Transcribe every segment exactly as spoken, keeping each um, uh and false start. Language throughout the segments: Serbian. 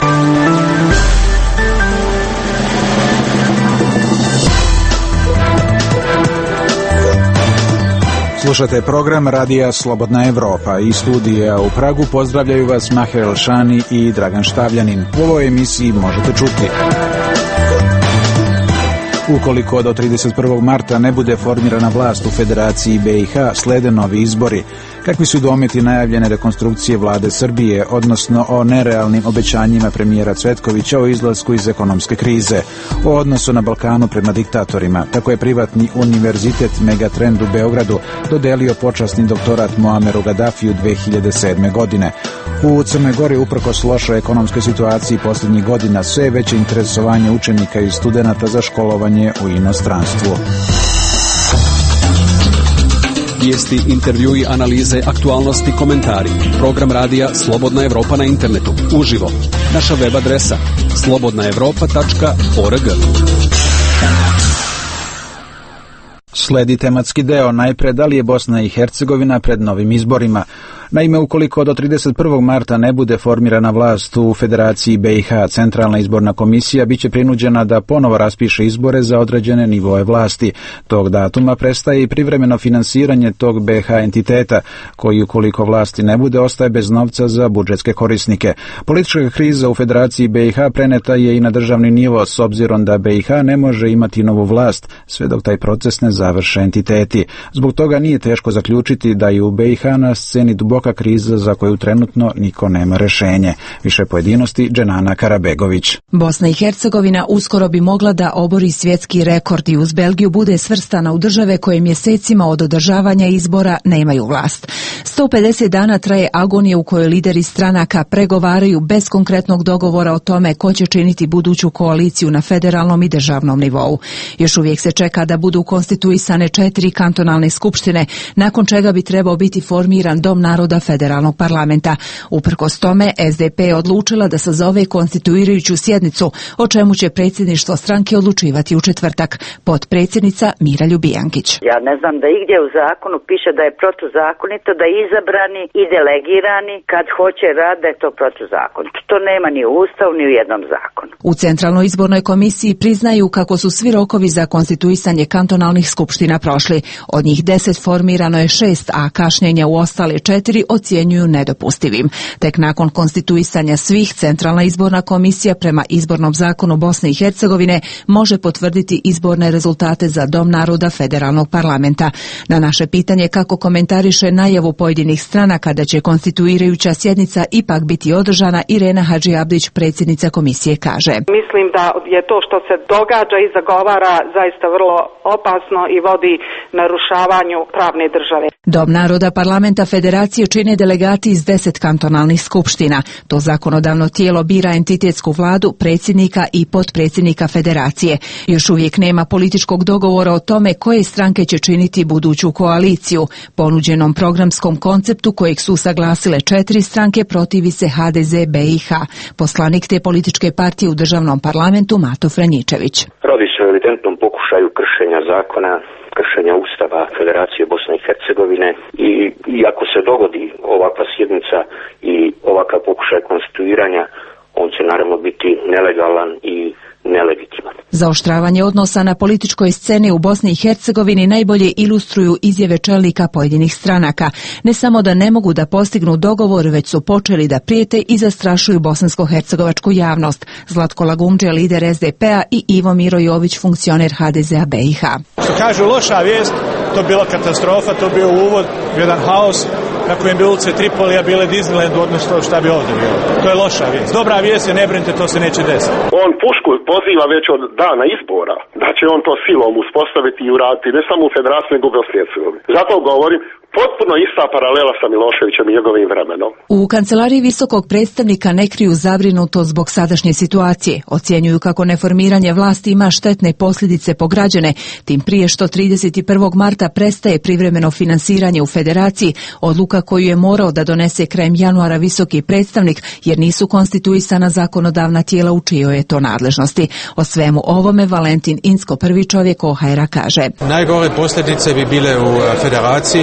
Slušate program Radija Slobodna Evropa. Iz studija u Pragu pozdravljaju vas Maher Elšani i Dragan Štavljanin. U ovoj emisiji možete čuti: ukoliko do trideset prvog marta ne bude formirana vlast u Federaciji B i H, slede novi izbori. Kakvi su dometi najavljene rekonstrukcije vlade Srbije, odnosno o nerealnim obećanjima premijera Cvetkovića o izlasku iz ekonomske krize, o odnosu na Balkanu prema diktatorima. Tako je privatni univerzitet Megatrend u Beogradu dodelio počasni doktorat Muameru Gadafiju dve hiljade sedme. godine. U Crnoj Gori, uprkos lošoj ekonomskoj situaciji posljednjih godina, sve veće interesovanje učenika i studenata za školovanje u inostranstvu. Vijesti, intervjui, analize, aktualnosti, komentari. Program radija Slobodna Evropa na internetu. Uživo. Naša web adresa slobodna evropa tačka org. Sledi tematski deo. Najpre, da li je Bosna i Hercegovina pred novim izborima? Naime, ukoliko do trideset prvog marta ne bude formirana vlast u Federaciji B i H, Centralna izborna komisija biće prinuđena da ponovo raspiše izbore za određene nivoe vlasti. Tog datuma prestaje i privremeno finansiranje tog B i H entiteta, koji ukoliko vlasti ne bude, ostaje bez novca za budžetske korisnike. Politička kriza u Federaciji B i H preneta je i na državni nivo, s obzirom da B i H ne može imati novu vlast, sve dok taj proces ne završe entiteti. Zbog toga nije teško zaključiti da je u B i H na sceni duboka kriza za koju trenutno niko nema rešenje. Više pojedinosti, Dženana Karabegović. Bosna i Hercegovina uskoro bi mogla da obori svjetski rekord i uz Belgiju bude svrstana u države koje mjesecima od održavanja izbora nemaju vlast. sto pedeset dana traje agonija u kojoj lideri stranaka pregovaraju bez konkretnog dogovora o tome ko će činiti buduću koaliciju na federalnom i državnom nivou. Još uvijek se čeka da budu konstituisane četiri kantonalne skupštine, nakon čega bi trebao biti formiran Dom naroda federalnog parlamenta. Uprkos tome, S D P je odlučila da sazove konstituirajuću sjednicu, o čemu će predsjedništvo stranke odlučivati u četvrtak. Potpredsjednica Mira Ljubijankić. Ja ne znam da igdje u zakonu piše da je protuzakonito da izabrani i delegirani kad hoće rad da je to protuzakonito. To nema ni u Ustavu ni u jednom zakonu. U Centralnoj izbornoj komisiji priznaju kako su svi rokovi za konstituisanje kantonalnih skupština prošli. Od njih deset formirano je šest, a kašnjenja u ostale četiri ocjenjuju nedopustivim. Tek nakon konstituisanja svih, Centralna izborna komisija prema izbornom zakonu Bosne i Hercegovine može potvrditi izborne rezultate za Dom naroda federalnog parlamenta. Na naše pitanje kako komentariše najavu pojedinih stranaka da će konstituirajuća sjednica ipak biti održana, Irena Hadžiabdić, predsjednica komisije, kaže: Mislim da je to što se događa i zagovara zaista vrlo opasno i vodi narušavanju pravne države. Dom naroda parlamenta federacije čine delegati iz deset kantonalnih skupština. To zakonodavno tijelo bira entitetsku vladu, predsjednika i potpredsjednika federacije. Još uvijek nema političkog dogovora o tome koje stranke će činiti buduću koaliciju. Ponuđenom programskom konceptu kojeg su saglasile četiri stranke protivi se H D Z B i H. Poslanik te političke partije u državnom parlamentu Mato Franjičević. Radi se o evidentnom pokušaju kršenja zakona, kršenja Ustava Federacije Bosne i Hercegovine i, i ako se dogodi ovakva sjednica i ovakav pokušaj konstituiranja, on će naravno biti nelegalan i nelegitiman. Zaoštravanje odnosa na političkoj sceni u Bosni i Hercegovini najbolje ilustruju izjave čelnika pojedinih stranaka. Ne samo da ne mogu da postignu dogovor, već su počeli da prijete i zastrašuju bosansko-hercegovačku javnost. Zlatko Lagumdžija, lider S D P-a, i Ivo Miro Jović, funkcioner H D Z-a B i H. Što kažu, loša vijest, to bila katastrofa, to bio uvod, jedan haos na kojem bi ulice Tripolija bile Disneyland, odnosno šta bi ovdje bilo. To je loša vijest. Dobra vijest je, ne brinite, to se neće desiti. On pušku poziva već od dana izbora da će on to silom uspostaviti i uraditi ne samo u Federaciji nego u Bosni i Hercegovini. Zato govorim, potpuno ista paralela sa Miloševićem i njegovim vremenom. U kancelariji visokog predstavnika ne kriju zabrinutost zbog sadašnje situacije. Ocjenjuju kako neformiranje vlasti ima štetne posljedice po građane, tim prije što trideset prvog marta prestaje privremeno finansiranje u federaciji, odluka koju je morao da donese krajem januara visoki predstavnik, jer nisu konstituisana zakonodavna tijela u čijoj je to nadležnosti. O svemu ovome Valentin Incko, prvi čovjek O H R-a, kaže: Najgore posljedice bi bile u federaciji,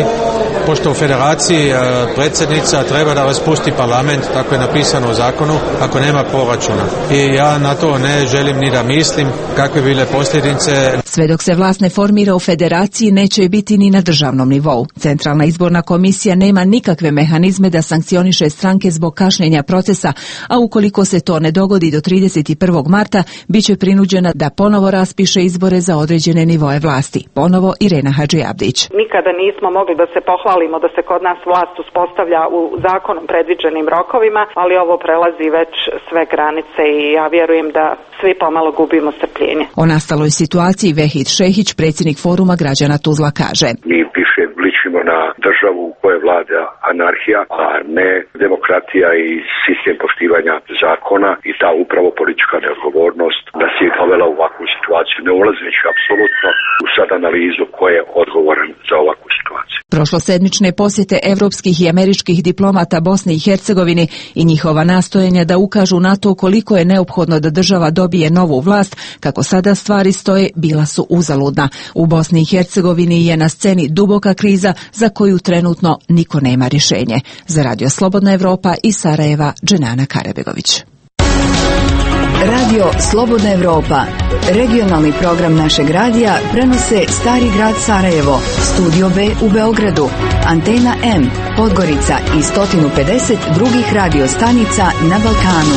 pošto u federaciji predsjednica treba da raspusti parlament, tako je napisano u zakonu, ako nema proračuna. I ja na to ne želim ni da mislim kakve bile posljedice. Sve dok se vlast ne formira u federaciji, neće biti ni na državnom nivou. Centralna izborna komisija nema nikakve mehanizme da sankcioniše stranke zbog kašnjenja procesa, a ukoliko se to ne dogodi do trideset prvog marta, bit će prinuđena da ponovo raspiše izbore za određene nivoe vlasti. Ponovo Irena Hadžiabdić. Nikada nismo mogli da se pohvalimo da se kod nas vlast uspostavlja u zakonom predviđenim rokovima, ali ovo prelazi već sve granice i ja vjerujem da svi pomalo gubimo strpljenje. O nastaloj situaciji Vehid Šehić, predsjednik Foruma građana Tuzla, kaže: Mi više ličimo na državu u kojoj vlada anarhija, a ne demokratija i sistem poštivanja zakona, i ta upravo politička neodgovornost da se je dovela u ovakvu situaciju, ne ulazeći apsolutno u sad analizu ko je odgovoran za ovakvu situaciju. Prošlosedmične posjete evropskih i američkih diplomata Bosni i Hercegovini i njihova nastojanja da ukažu na to koliko je neophodno da država dobije novu vlast, kako sada stvari stoje, bila su uzaludna. U Bosni i Hercegovini je na sceni duboka kriza za koju trenutno niko nema rješenje. Za Radio Slobodna Evropa iz Sarajeva, Dženana Karebegović. Radio Slobodna Evropa, regionalni program našeg radija, prenose Stari grad Sarajevo, Studio B u Beogradu, Antena M, Podgorica i sto pedeset drugih radio stanica na Balkanu.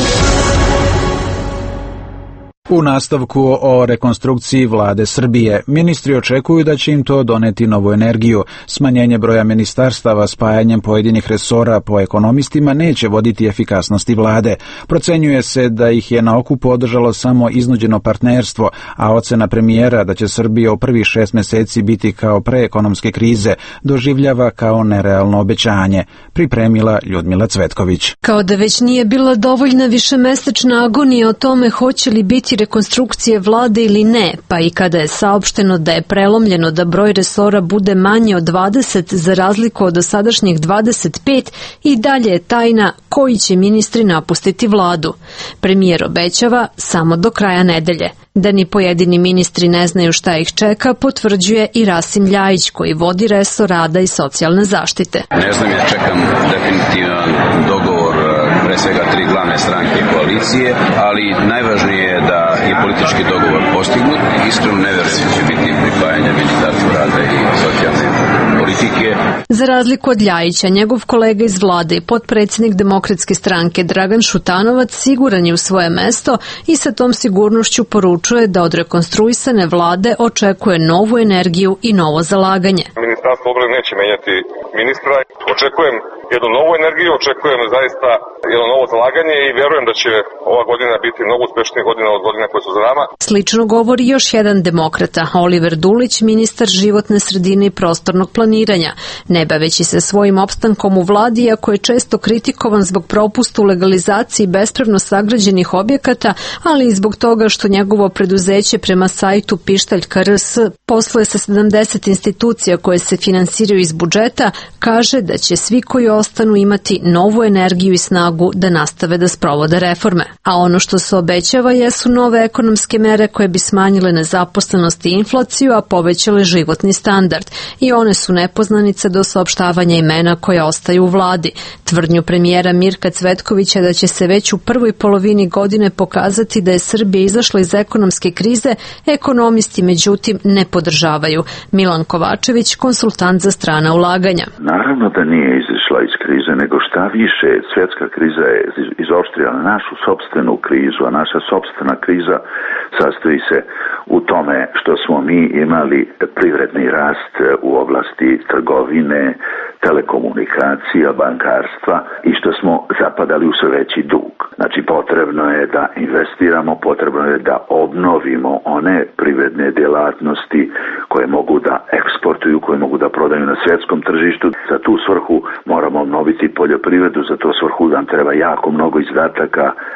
U nastavku o rekonstrukciji vlade Srbije, ministri očekuju da će im to doneti novu energiju. Smanjenje broja ministarstava spajanjem pojedinih resora po ekonomistima neće voditi efikasnosti vlade. Procenjuje se da ih je na okupu održalo samo iznuđeno partnerstvo, a ocena premijera da će Srbija u prvih šest mjeseci biti kao pre ekonomske krize doživljava kao nerealno obećanje. Pripremila Ljudmila Cvetković. Kao da već nije bila dovoljna višemesečna agonija o tome hoće li biti rekonstrukcije vlade ili ne, pa i kada je saopšteno da je prelomljeno da broj resora bude manje od dvadeset za razliku od dosadašnjih dvadeset pet, i dalje je tajna koji će ministri napustiti vladu. Premijer obećava samo do kraja nedelje. Da ni pojedini ministri ne znaju šta ih čeka, potvrđuje i Rasim Ljajić, koji vodi resor rada i socijalne zaštite. Ne znam, ja čekam definitivan dogovor pre svega tri glavne stranke koalicije, ali najvažnije je da je politički dogovor postignut. Iskreno ne verujem da će biti pripajanje Ministarstva rada i socijalne politike. Za razliku od Ljajića, njegov kolega iz vlade i potpredsjednik Demokratske stranke Dragan Šutanovac siguran je u svoje mesto i sa tom sigurnošću poručuje da od rekonstruisane vlade očekuje novu energiju i novo zalaganje. Ministarstvo obrane neće menjati ministra. Očekujem jednu novu energiju, očekujem zaista jedno novo zalaganje i vjerujem da će ova godina biti mnogo uspješnija godina od godina koje su za nama. Slično govori još jedan demokrata, Oliver Dulić, ministar životne sredine i prostornog planiranja. Ne baveći se svojim opstankom u vladi, iako je često kritikovan zbog propusta u legalizaciji bespravno sagrađenih objekata, ali i zbog toga što njegovo preduzeće prema sajtu Pištaljka R S posluje sa sedamdeset institucija koje se finansiraju iz budžeta, kaže da će svi koji ostanu imati novu energiju i snagu da nastave da sprovode reforme. A ono što se obećava jesu nove ekonomske mere koje bi smanjile nezaposlenost i inflaciju, a povećale životni standard. I one su nepoznanice do saopštavanja imena koja ostaju u vladi. Tvrdnju premijera Mirka Cvetkovića da će se već u prvoj polovini godine pokazati da je Srbija izašla iz ekonomske krize, ekonomisti međutim ne podržavaju. Milan Kovačević, konsultant za strana ulaganja. Naravno da nije izašla iz krize, nego šta više, svjetska kriza je izoštrila našu sopstvenu krizu, a naša sopstvena kriza sastoji se u tome što smo mi imali privredni rast u oblasti trgovine, telekomunikacija, bankarstva i što smo zapadali u sve veći dug. Znači potrebno je da investiramo, potrebno je da obnovimo one privredne djelatnosti koje mogu da eksportuju, koje mogu da prodaju na svjetskom tržištu. Za tu svrhu moramo obnoviti poljoprivredu, za tu svrhu nam treba jako mnogo izdataka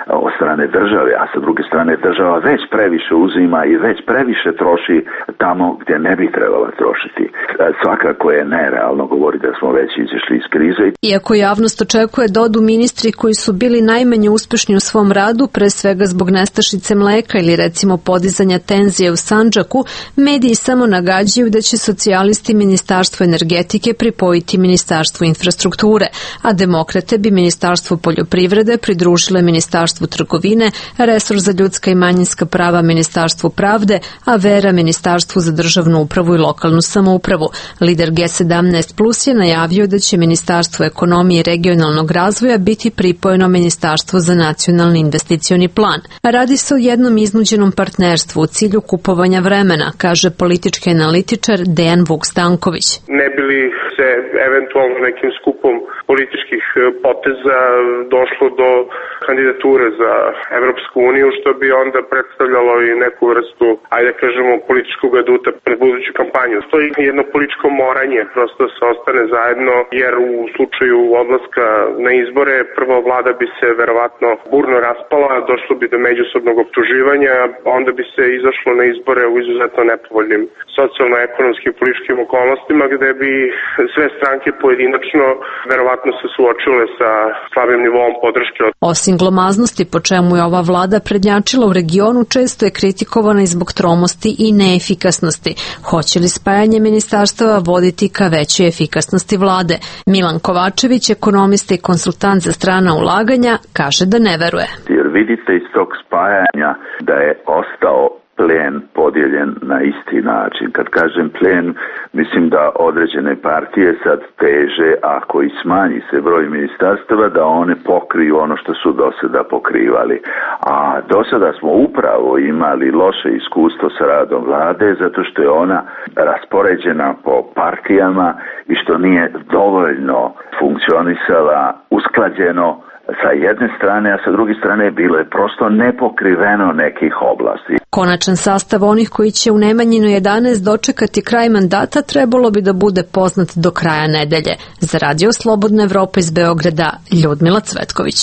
od strane države, a sa druge strane država već previše uzima i već previše troši tamo gdje ne bi trebala trošiti. Svakako je nerealno govori da smo već izašli iz krize. Iako javnost očekuje da odu ministri koji su bili najmanje uspešni u svom radu, pre svega zbog nestašice mleka ili recimo podizanja tenzije u Sandžaku, mediji samo nagađaju da će socijalisti Ministarstvo energetike pripojiti Ministarstvu infrastrukture, a demokrate bi Ministarstvo poljoprivrede pridružile Ministarstvu trgovine, resor za ljudska i manjinska prava Ministarstvu pravde, a Vera Ministarstvu za državnu upravu i lokalnu samoupravu. Lider G sedamnaest plus je najavio da će Ministarstvo ekonomije i regionalnog razvoja biti pripojeno Ministarstvu za nacionalni investicioni plan. Radi se o jednom iznuđenom partnerstvu u cilju kupovanja vremena, kaže politički analitičar Dejan Vuk Stanković. Ne bi li se eventualno nekim skupom političkih poteza došlo do kandidature za Evropsku uniju, što bi onda predstavljalo i neku vrstu, ajde kažemo, političkog aduta pred buduću kampanju. To je jedno političko moranje, prosto se ostane zajedno, jer u slučaju odlaska na izbore prvo vlada bi se verovatno burno raspala, došlo bi do međusobnog optuživanja, onda bi se izašlo na izbore u izuzetno nepovoljnim socijalno-ekonomskim političkim okolnostima, gde bi sve stranke pojedinačno verovatno se suočile sa slabim nivom podrške. Osim glomaznosti, po čemu je ova vlada prednjačila u regionu, često je kritikovana i zbog tromosti i neefikasnosti. Hoće li spajanje ministarstava voditi ka većoj efikasnosti vlade? Milan Kovačević, ekonomista i konsultant za strana ulaganja, kaže da ne veruje. Jer vidite iz tog spajanja da je ostao plen podijeljen na isti način. Kad kažem plen, mislim da određene partije sad teže, ako i smanji se broj ministarstava, da one pokriju ono što su do sada pokrivali. A do sada smo upravo imali loše iskustvo sa radom vlade, zato što je ona raspoređena po partijama i što nije dovoljno funkcionisala usklađeno sa jedne strane, a sa druge strane bilo je prosto nepokriveno nekih oblasti. Konačan sastav onih koji će u Nemanjinu jedanaest dočekati kraj mandata trebalo bi da bude poznat do kraja nedelje. Za Radio Slobodna Evropa iz Beograda, Ljudmila Cvetković.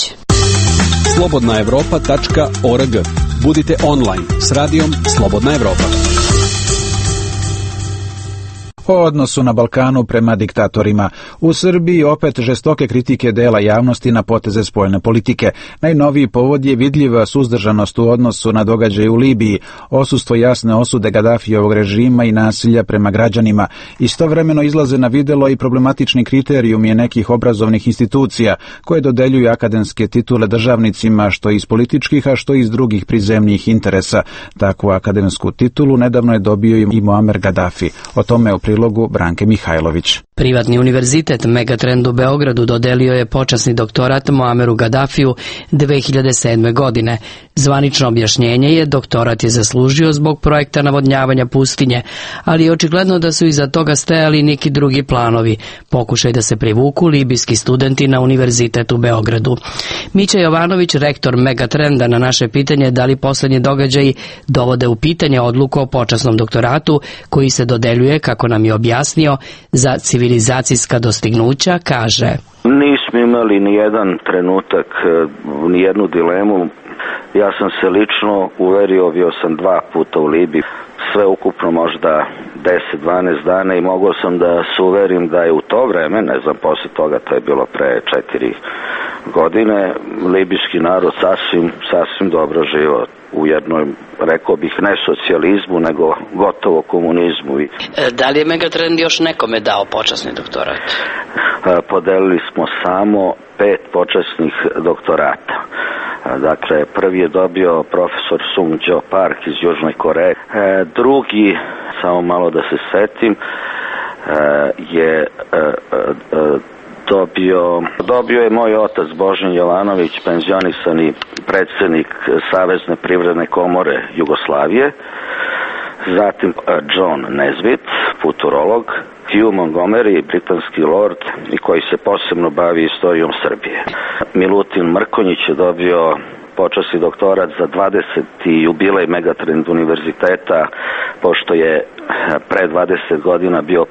slobodna evropa tačka org. Budite online s radijom Slobodna Evropa. O odnosu na Balkanu prema diktatorima. U Srbiji opet žestoke kritike dela javnosti na poteze spoljne politike. Najnoviji povod je vidljiva suzdržanost u odnosu na događaje u Libiji, odsustvo jasne osude Gadafijevog režima i nasilja prema građanima. Istovremeno izlaze na videlo i problematični kriterijumi nekih obrazovnih institucija koje dodeljuju akademske titule državnicima što iz političkih, a što iz drugih prizemnih interesa. Takvu akademsku titulu nedavno je dobio i Muamer Gadafi. O tome u prilogu Branke Mihajlović. Privatni univerzitet Megatrend u Beogradu dodelio je počasni doktorat Muameru Gadafiju dve hiljade sedme. godine. Zvanično objašnjenje je doktorat je zaslužio zbog projekta navodnjavanja pustinje, ali je očigledno da su iza toga stajali neki drugi planovi, pokušaj da se privuku libijski studenti na univerzitet u Beogradu. Mića Jovanović, rektor Megatrenda, na naše pitanje da li poslednji događaji dovode u pitanje odluku o počasnom doktoratu koji se dodeljuje, kako nam je objasnio, za civilizacijska dostignuća, kaže: Nismo imali ni jedan trenutak, ni jednu dilemu. Ja sam se lično uverio, bio sam dva puta u Libiji, sve ukupno možda deset dvanaest dana i mogao sam da se uverim da je u to vreme, ne znam, posle toga, to je bilo pre četiri godine, libijski narod sasvim, sasvim dobro živo u jednoj, rekao bih, ne socijalizmu, nego gotovo komunizmu. Da li je Megatrend još nekome dao počasni doktorat? Podelili smo samo pet počasnih doktorata. Dakle, prvi je dobio profesor Sung Jo Park iz Južne Koreje. Drugi, samo malo da se setim, je dobio, dobio je moj otac Božin Jovanović, penzionisani predsjednik Savezne privredne komore Jugoslavije. Zatim John Nesbitt, futurolog, Hugh Montgomery, britanski lord i koji se posebno bavi istorijom Srbije. Milutin Mrkonjić je dobio počasni doktorat za dvadeseti jubilej Megatrend univerziteta, pošto je pre dvadeset godina bio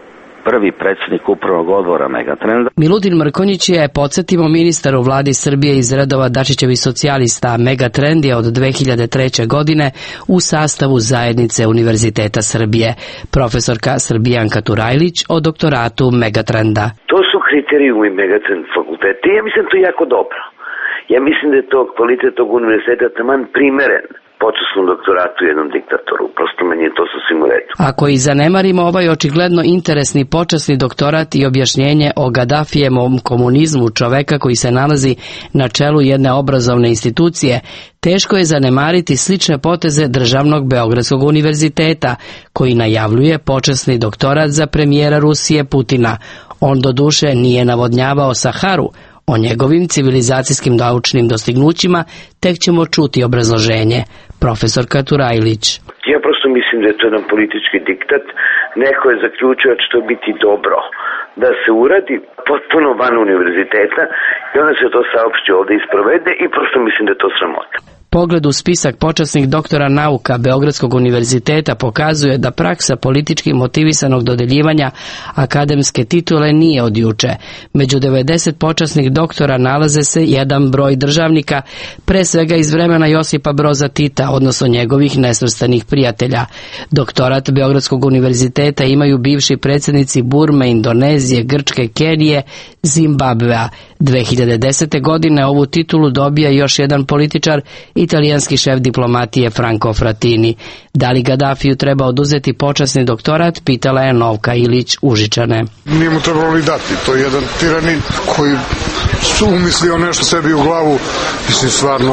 prvi predsjednik upravnog odbora Megatrenda. Milutin Mrkonjić je, podsjetimo, ministar u vladi Srbije iz redova Dačićevih socijalista. Megatrend je od dve hiljade treće. godine u sastavu zajednice Univerziteta Srbije. Profesorka Srbijanka Turajlić o doktoratu Megatrenda. To su kriterijumi Megatrend fakulteta i ja mislim da to jako dobro. Ja mislim da je to kvalitet tog univerziteta taman primeren počasnom doktoratu jednom diktatoru. Prosto meni je to sasvim u redu. Ako i zanemarimo ovaj očigledno interesni počasni doktorat i objašnjenje o Gadafijevom komunizmu, čoveka koji se nalazi na čelu jedne obrazovne institucije, teško je zanemariti slične poteze Državnog Beogradskog univerziteta, koji najavljuje počasni doktorat za premijera Rusije Putina. On doduše nije navodnjavao Saharu. O njegovim civilizacijskim naučnim dostignućima tek ćemo čuti obrazloženje. Profesorka Turajlić. Ja prosto mislim da je to jedan politički diktat. Neko je zaključio da će to biti dobro da se uradi potpuno van univerziteta i onda se to saopšti ovde isprovede i prosto mislim da je to sramota. Pogled u spisak počasnih doktora nauka Beogradskog univerziteta pokazuje da praksa politički motivisanog dodeljivanja akademske titule nije od juče. Među devedeset počasnih doktora nalaze se jedan broj državnika, pre svega iz vremena Josipa Broza Tita, odnosno njegovih nesvrstanih prijatelja. Doktorat Beogradskog univerziteta imaju bivši predsjednici Burme, Indonezije, Grčke, Kenije, Zimbabvea. dve hiljade desete. godine ovu titulu dobija još jedan političar, italijanski šef diplomatije Franco Frattini. Da li Gadafiju treba oduzeti počasni doktorat, pitala je Novka Ilić Užičane. Nije mu trebalo ni dati, to je jedan tiranin koji su umislio nešto sebi u glavu, mislim stvarno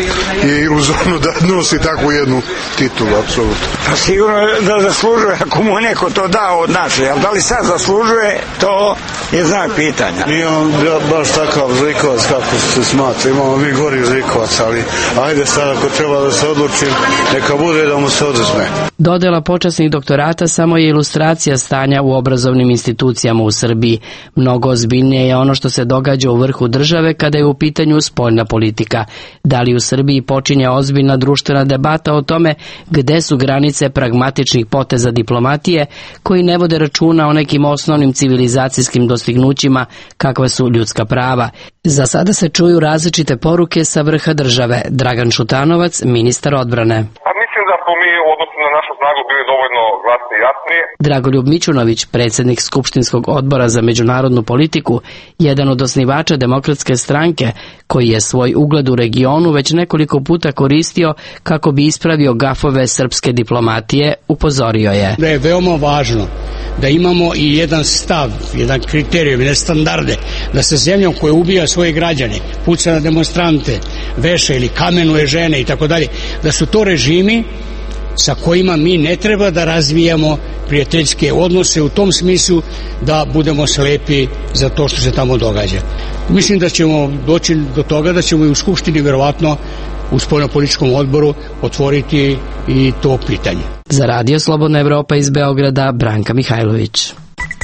je iluzorno da nosi takvu jednu titulu, apsolutno. Pa sigurno da zaslužuje, ako mu neko to da od naše, ali da li sad zaslužuje, to je znak pitanja. Nije on baš takav zlikovac kako se smatra, imamo mi gori zlikovac, ali ajde sad ako treba da se odlučim, neka bude da mu se oduzme. Dodela počasnih doktorata samo je ilustracija stanja u obrazovnim institucijama u Srbiji. Mnogo ozbiljnije je ono što se događa u vrhu države kada je u pitanju spoljna politika. Da li u Srbiji počinje ozbiljna društvena debata o tome gde su granice pragmatičnih poteza diplomatije koji ne vode računa o nekim osnovnim civilizacijskim dostignućima kakva su ljudska prava. Za sada se čuju različite poruke sa vrha države. Dragan Šutanovac, ministar odbrane. Mislim da smo mi u odnosu na našu snagu bili dovoljno glasni i jasni. Dragoljub Mićunović, predsjednik Skupštinskog odbora za međunarodnu politiku, jedan od osnivača Demokratske stranke, koji je svoj ugled u regionu već nekoliko puta koristio kako bi ispravio gafove srpske diplomatije, upozorio je. Da je veoma važno da imamo i jedan stav, jedan kriterijum, jedne standarde, da se zemljom koja ubija svoje građane, puca na demonstrante, veša ili kamenuje žene i tako dalje, da su to režimi sa kojima mi ne treba da razvijamo prijateljske odnose u tom smislu da budemo slepi za to što se tamo događa. Mislim da ćemo doći do toga da ćemo i u Skupštini verovatno u spoljnopolitičkom odboru otvoriti i to pitanje. Za Radio Slobodna Evropa iz Beograda, Branka Mihajlović.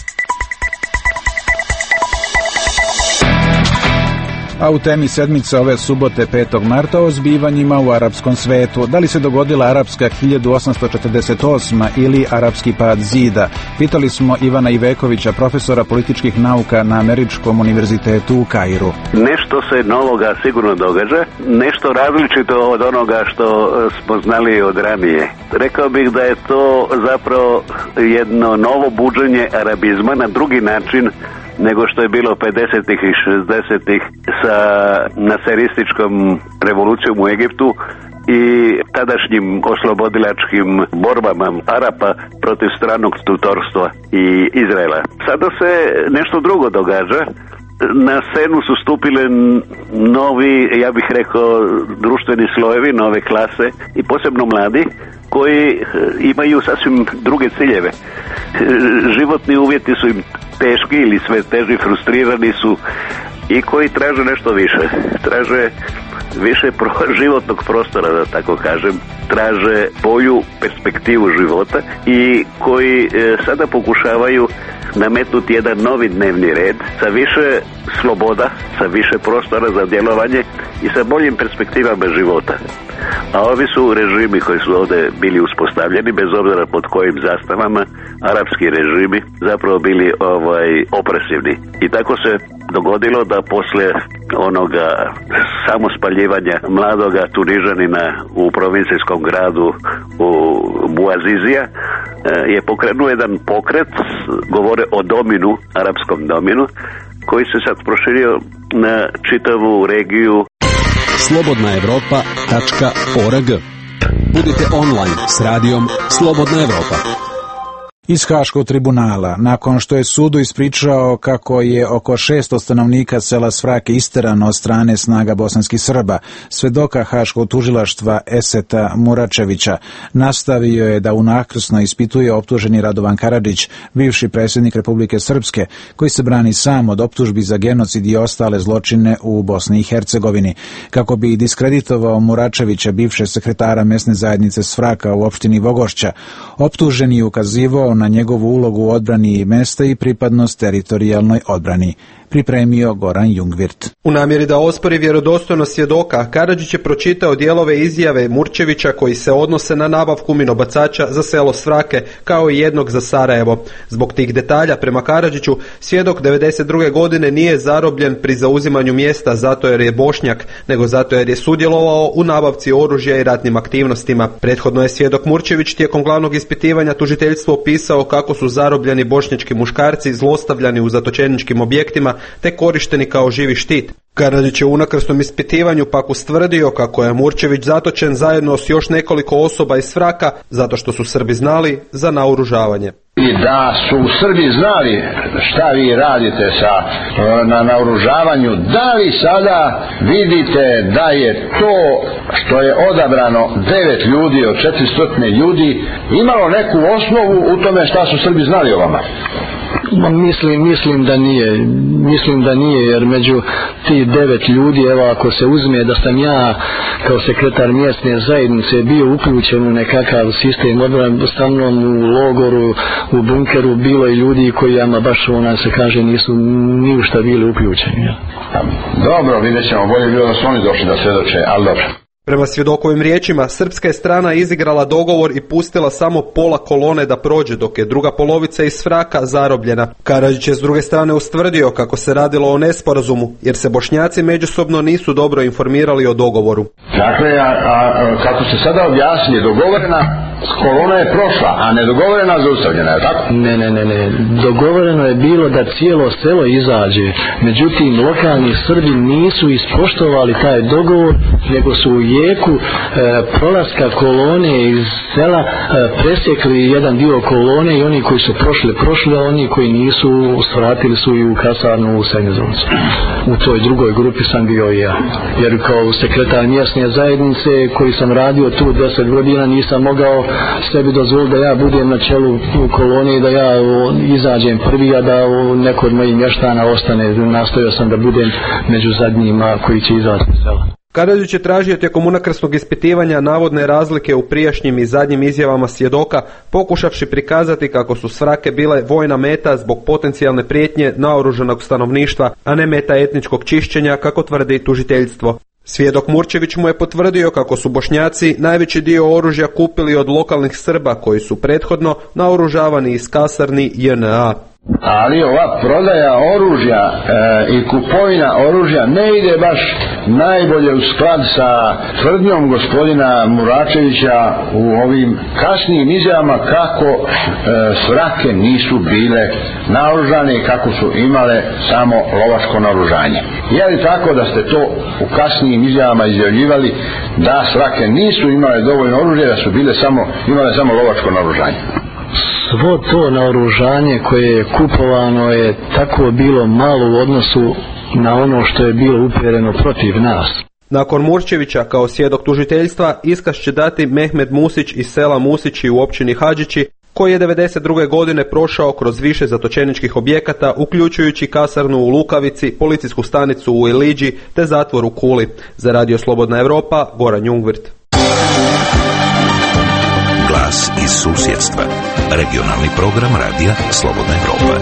A u temi sedmice ove subote petog marta o zbivanjima u arapskom svetu. Da li se dogodila arapska hiljadu osamsto četrdeset osma ili arapski pad zida? Pitali smo Ivana Ivekovića, profesora političkih nauka na Američkom univerzitetu u Kairu. Nešto se novoga sigurno događa, nešto različito od onoga što smo znali od ranije. Rekao bih da je to zapravo jedno novo buđenje arabizma na drugi način nego što je bilo pedesetih i šezdesetih sa naserističkom revolucijom u Egiptu i tadašnjim oslobodilačkim borbama Arapa protiv stranog tutorstva i Izraela. Sada se nešto drugo događa. Na scenu su stupile novi, ja bih rekao, društveni slojevi, nove klase i posebno mladi koji imaju sasvim druge ciljeve. Životni uvjeti su im teški ili sve teži, frustrirani su i koji traže nešto više. Traže više pro, životnog prostora, da tako kažem. Traže bolju perspektivu života i koji e, sada pokušavaju nametnuti jedan novi dnevni red sa više sloboda, sa više prostora za djelovanje i sa boljim perspektivama života. A ovi su režimi koji su ovdje bili uspostavljeni, bez obzira pod kojim zastavama, arapski režimi, zapravo bili ovaj opresivni. I tako se dogodilo da poslije onoga samospaljivanja mladoga Tunižanina u provincijskom gradu u Muazizija je pokrenuo jedan pokret, govore o dominu, arapskom dominu, koji se sad proširio na čitavu regiju. slobodna evropa tačka org. Budite online s radijom Slobodna Evropa. Iz Haškog tribunala, nakon što je sudu ispričao kako je oko šesto stanovnika sela Svrake isterano od strane snaga bosanskih Srba, svedoka Haškog tužilaštva Eseta Muračevića nastavio je da unakrsno ispituje optuženi Radovan Karadžić, bivši predsjednik Republike Srpske, koji se brani sam od optužbi za genocid i ostale zločine u Bosni i Hercegovini, kako bi diskreditovao Muračevića, bivšeg sekretara mesne zajednice Svraka u opštini Vogošća. Optuženi je ukazivao na njegovu ulogu u odbrani mesta i pripadnost teritorijalnoj odbrani. Pripremio Goran Jungvirt. U namjeri da ospori vjerodostojnost svjedoka, Karadžić je pročitao dijelove izjave Murčevića koji se odnose na nabavku minobacača za selo Svrake, kao i jednog za Sarajevo. Zbog tih detalja, prema Karadžiću, svjedok devedeset druge godine nije zarobljen pri zauzimanju mjesta zato jer je Bošnjak, nego zato jer je sudjelovao u nabavci oružja i ratnim aktivnostima. Prethodno je svjedok Murčević tijekom glavnog ispitivanja tužiteljstvo opisao kako su zarobljeni bošnjački muškarci zlostavljani u zatočeničkim objektima te korišteni kao živi štit. Karadžić je u unakrsnom ispitivanju pak ustvrdio kako je Murčević zatočen zajedno s još nekoliko osoba iz Svraka zato što su Srbi znali za naoružavanje. I da su Srbi znali šta vi radite sa na naoružavanju, da li sada vidite da je to što je odabrano devet ljudi od četiristo ljudi imalo neku osnovu u tome šta su Srbi znali o vama? Mislim, mislim da nije, mislim da nije, jer među ti devet ljudi, evo ako se uzme da sam ja kao sekretar mjesne zajednice bio uključen u nekakav sistem odbrane, sa mnom u logoru, u bunkeru, bilo je ljudi koji ama baš ona se kaže nisu ni u šta bili uključeni. Ja. Dobro, vidjet ćemo, bolje bilo da su oni došli da svjedoče, ali dobro. Prema svjedokovim riječima, srpska je strana izigrala dogovor i pustila samo pola kolone da prođe, dok je druga polovica iz Svraka zarobljena. Karadžić je s druge strane ustvrdio kako se radilo o nesporazumu, jer se Bošnjaci međusobno nisu dobro informirali o dogovoru. Dakle, a, a, kako se sada objasni, dogovorena kolona je prošla, a nedogovorena zaustavljena, je tako? Ne, ne, ne, ne. Dogovoreno je bilo da cijelo selo izađe. Međutim, lokalni Srbi nisu ispoštovali taj dogovor, nego su u jeku e, prolaska kolone iz sela e, presjekli jedan dio kolone i oni koji su prošli, prošli, a oni koji nisu, svratili su i u kasarnu u Senjezovcu. U toj drugoj grupi sam bio i ja. Jer kao sekretar mjesne zajednice koji sam radio tu deset godina nisam mogao sebi dozvoliti da ja budem na čelu kolone i da ja o, izađem prvi, a da o, neko od mojih mještana ostane. Nastojao sam da budem među zadnjima koji će izaći iz sela. Karadžić je tražio tijekom unakrsnog ispitivanja navodne razlike u prijašnjim i zadnjim izjavama svjedoka, pokušavši prikazati kako su Svrake bile vojna meta zbog potencijalne prijetnje naoružanog stanovništva, a ne meta etničkog čišćenja, kako tvrdi tužiteljstvo. Svjedok Murčević mu je potvrdio kako su Bošnjaci najveći dio oružja kupili od lokalnih Srba koji su prethodno naoružavani iz kasarni J N A. Ali ova prodaja oružja e, i kupovina oružja ne ide baš najbolje u sklad sa tvrdnjom gospodina Muračevića u ovim kasnijim izjavama kako e, Svrake nisu bile naoružane i kako su imale samo lovačko naoružanje. Je li tako da ste to u kasnijim izjavama izjavljivali da Svrake nisu imale dovoljno oružja, da su bile samo, imale samo lovačko naoružanje? Svo to naoružanje koje je kupovano je tako bilo malo u odnosu na ono što je bilo upjereno protiv nas. Nakon Murčevića kao svjedok tužiteljstva iskaz će dati Mehmed Musić iz sela Musići u općini Hadžići, koji je devedeset druge godine prošao kroz više zatočeničkih objekata, uključujući kasarnu u Lukavici, policijsku stanicu u Iliđi te zatvor u Kuli. Za Radio Slobodna Evropa, Goran Jungvirt. Glas iz susjedstva. Regionalni program radija Slobodna Evropa.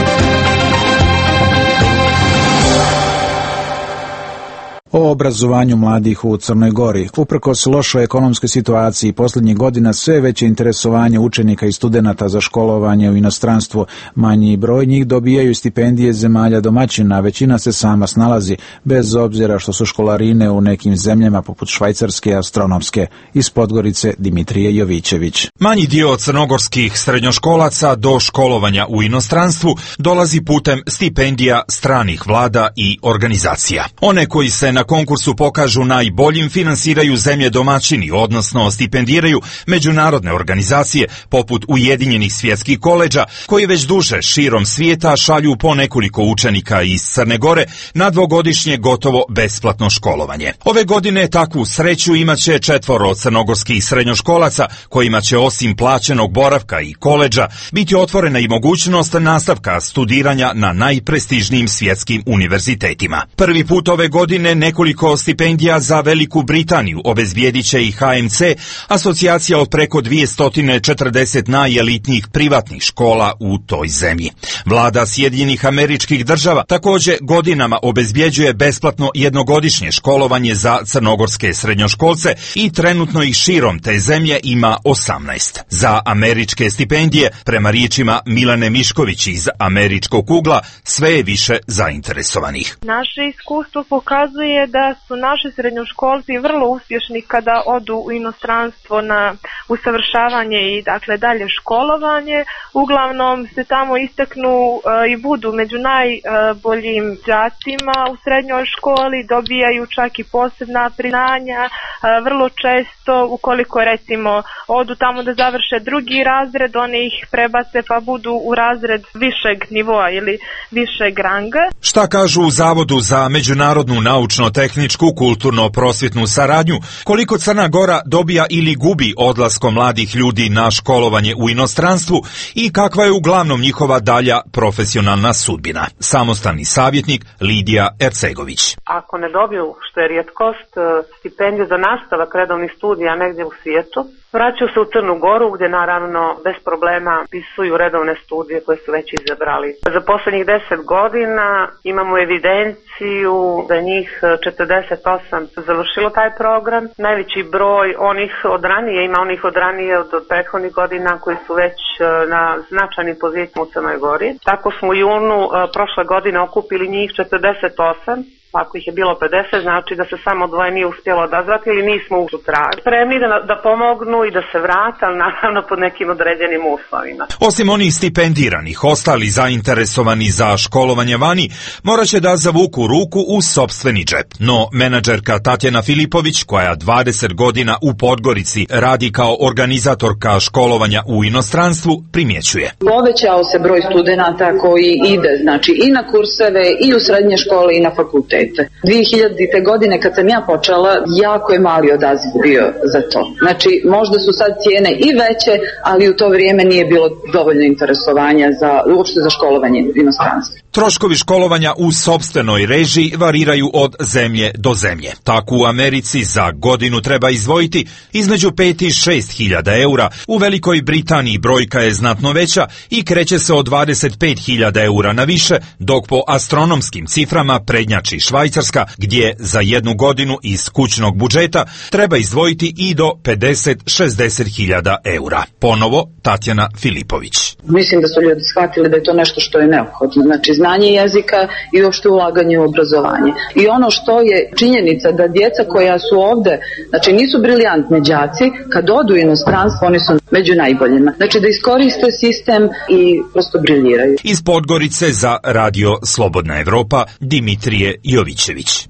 O obrazovanju mladih u Crnoj Gori. Uprkos lošoj ekonomskoj situaciji posljednjih godina sve veće interesovanje učenika i studenata za školovanje u inostranstvu. Manji broj njih dobijaju stipendije zemalja domaćina, a većina se sama snalazi, bez obzira što su školarine u nekim zemljama poput Švajcarske astronomske. Iz Podgorice Dimitrije Jovićević. Manji dio crnogorskih srednjoškolaca do školovanja u inostranstvu dolazi putem stipendija stranih vlada i organizacija. One koji se na konkursu pokažu najboljim finansiraju zemlje domaćini, odnosno stipendiraju međunarodne organizacije poput Ujedinjenih svjetskih koleđa, koji već duže širom svijeta šalju po nekoliko učenika iz Crne Gore na dvogodišnje gotovo besplatno školovanje. Ove godine takvu sreću imaće četvoro crnogorskih srednjoškolaca, kojima će osim plaćenog boravka i koleđa biti otvorena i mogućnost nastavka studiranja na najprestižnijim svjetskim univerzitetima. Prvi put ove godine nekoliko stipendija za Veliku Britaniju obezbijedit će i H M C, asocijacija od preko dvjesto četrdeset najelitnijih privatnih škola u toj zemlji. Vlada Sjedinjenih Američkih Država također godinama obezbjeđuje besplatno jednogodišnje školovanje za crnogorske srednjoškolce i trenutno ih širom te zemlje ima osamnaest. Za američke stipendije, prema riječima Milane Mišković iz Američkog ugla, sve je više zainteresovanih. Naše iskustvo pokazuje da su naši srednjoškolci vrlo uspješni kada odu u inostranstvo na usavršavanje i dakle dalje školovanje. Uglavnom se tamo istaknu uh, i budu među najboljim uh, đacima u srednjoj školi, dobijaju čak i posebna priznanja. Uh, vrlo često, ukoliko recimo odu tamo da završe drugi razred, oni ih prebace pa budu u razred višeg nivoa ili višeg ranga. Šta kažu u Zavodu za međunarodnu naučno-tehničku kulturno-prosvjetnu saradnju, koliko Crna Gora dobija ili gubi odlaskom mladih ljudi na školovanje u inostranstvu i kakva je uglavnom njihova dalja profesionalna sudbina? Samostalni savjetnik Lidija Ercegović. Ako ne dobiju, što je rijetkost, stipendiju za nastavak redovnih studija negdje u svijetu, vraćaju se u Crnu Goru gdje naravno bez problema pisuju redovne studije koje su već izabrali. Za posljednjih deset godina imamo evidenciju da njih četrdeset osam završilo taj program. Najveći broj onih od ranije, ima onih od ranije od prethodnih godina koji su već na značajnim pozicijama u Crnoj Gori. Tako smo u junu prošle godine okupili njih četrdeset osam. Ako ih je bilo pedeset, znači da se samo dvoje nije uspjelo odazvati ili nismo ušli u trag. Spremni da, da pomognu i da se vrate, ali naravno pod nekim određenim uslovima. Osim onih stipendiranih, ostali zainteresovani za školovanje vani morat će da zavuku ruku u sopstveni džep. No, menadžerka Tatjana Filipović, koja dvadeset godina u Podgorici radi kao organizatorka školovanja u inostranstvu, primjećuje. Povećao se broj studenata koji ide, znači i na kurseve, i u srednje škole, i na fakultet. dvije hiljadite. godine kad sam ja počela, jako je mali odaziv bio za to. Znači, možda su sad cijene i veće, ali u to vrijeme nije bilo dovoljno interesovanja za, uopšte za školovanje u inostranstvu. Troškovi školovanja u sopstvenoj režiji variraju od zemlje do zemlje. Tako u Americi za godinu treba izdvojiti između pet i šest hiljada eura, u Velikoj Britaniji brojka je znatno veća i kreće se od dvadeset pet hiljada eura na više, dok po astronomskim ciframa prednjači Švajcarska, gdje za jednu godinu iz kućnog budžeta treba izdvojiti i do pedeset do šezdeset hiljada eura. Ponovo Tatjana Filipović. Mislim da su ljudi shvatili da je to nešto što je neophodno. Znači, znanje jezika i uopšte ulaganje u obrazovanje. I ono što je činjenica da djeca koja su ovde, znači nisu briljantni đaci, kad odu u inostranstvo, oni su među najboljima. Znači da iskoriste sistem i prosto briljiraju. Iz Podgorice za Radio Slobodna Evropa, Dimitrije Jovićević.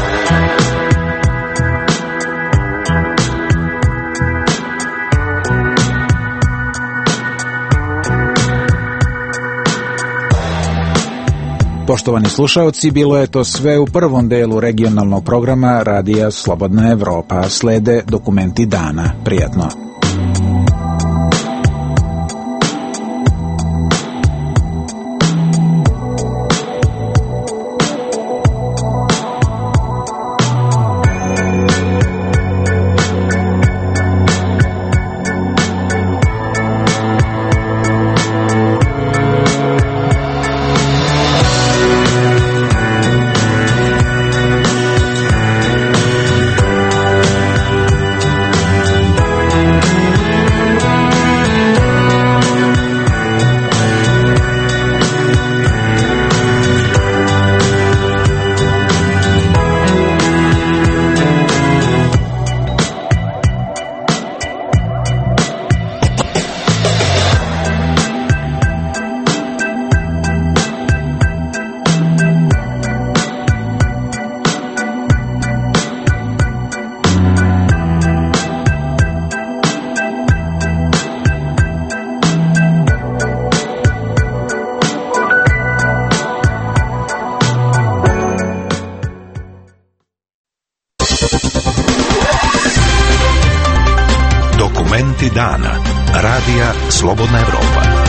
Poštovani slušaoci, bilo je to sve u prvom delu regionalnog programa Radija Slobodna Evropa. Slede dokumenti dana. Prijatno. Momenti dana. Radija Slobodna Evropa.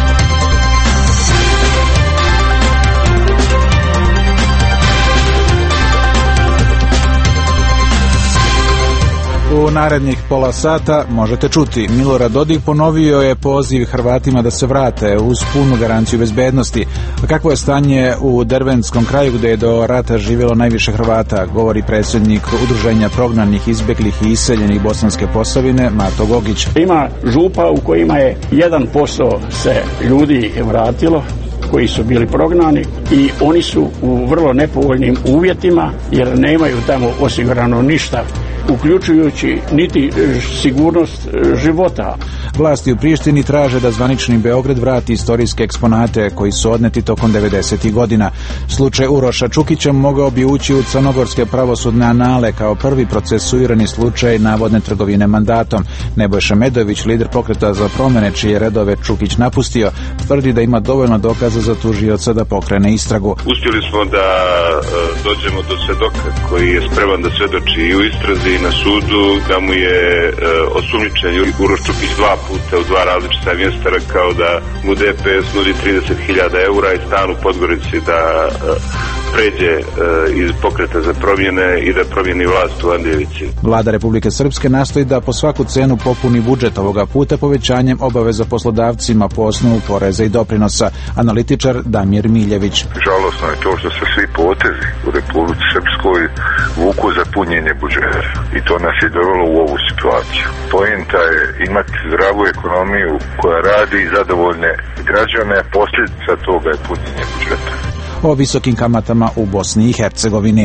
U narednih pola sata možete čuti. Milorad Dodik ponovio je poziv Hrvatima da se vrate uz punu garanciju bezbednosti. A kakvo je stanje u Derventskom kraju gdje je do rata živjelo najviše Hrvata, govori predsjednik Udruženja prognanih, izbjeglih i iseljenih Bosanske Posavine Mato Gogić. Ima župa u kojima je jedan posto se ljudi vratilo koji su bili prognani i oni su u vrlo nepovoljnim uvjetima jer nemaju tamo osigurano ništa, uključujući niti sigurnost života. Vlasti u Prištini traže da zvanični Beograd vrati istorijske eksponate koji su odneti tokom devedesetih godina. Slučaj Uroša Čukića mogao bi ući u crnogorske pravosudne anale kao prvi procesuirani slučaj navodne trgovine mandatom. Nebojša Medović, lider Pokreta za promjene čije redove Čukić napustio, tvrdi da ima dovoljno dokaza za tužioca da pokrene istragu. Uspjeli smo da dođemo do svedoka koji je spreman da svedoči i u istrazi i na sudu, da mu je osumnjičen Uroš Čukić dva puta u dva različita mjesta rekao da mu D P S nudi trideset hiljada eura i stan u Podgorici da pređe iz Pokreta za promjene i da promijeni vlast u Andrijevici. Vlada Republike Srpske nastoji da po svaku cenu popuni budžet ovoga puta povećanjem obaveza poslodavcima po osnovu poreza i doprinosa. Analitičar Damir Miljević. Žalosno je to što se svi potezi u Republici Srpskoj vuku za punjenje budžeta i to nas je dovelo u ovu situaciju. Poenta je imati zdravu ekonomiju koja radi zadovoljne građane, posljedica toga je punjenje budžeta. O visokim kamatama u Bosni i Hercegovini.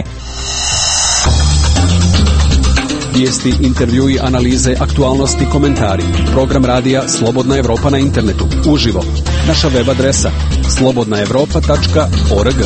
Vijesti, intervjui, analize, aktualnosti, komentari. Program radija Slobodna Evropa na internetu. Uživo. Naša web adresa slobodna evropa tačka org.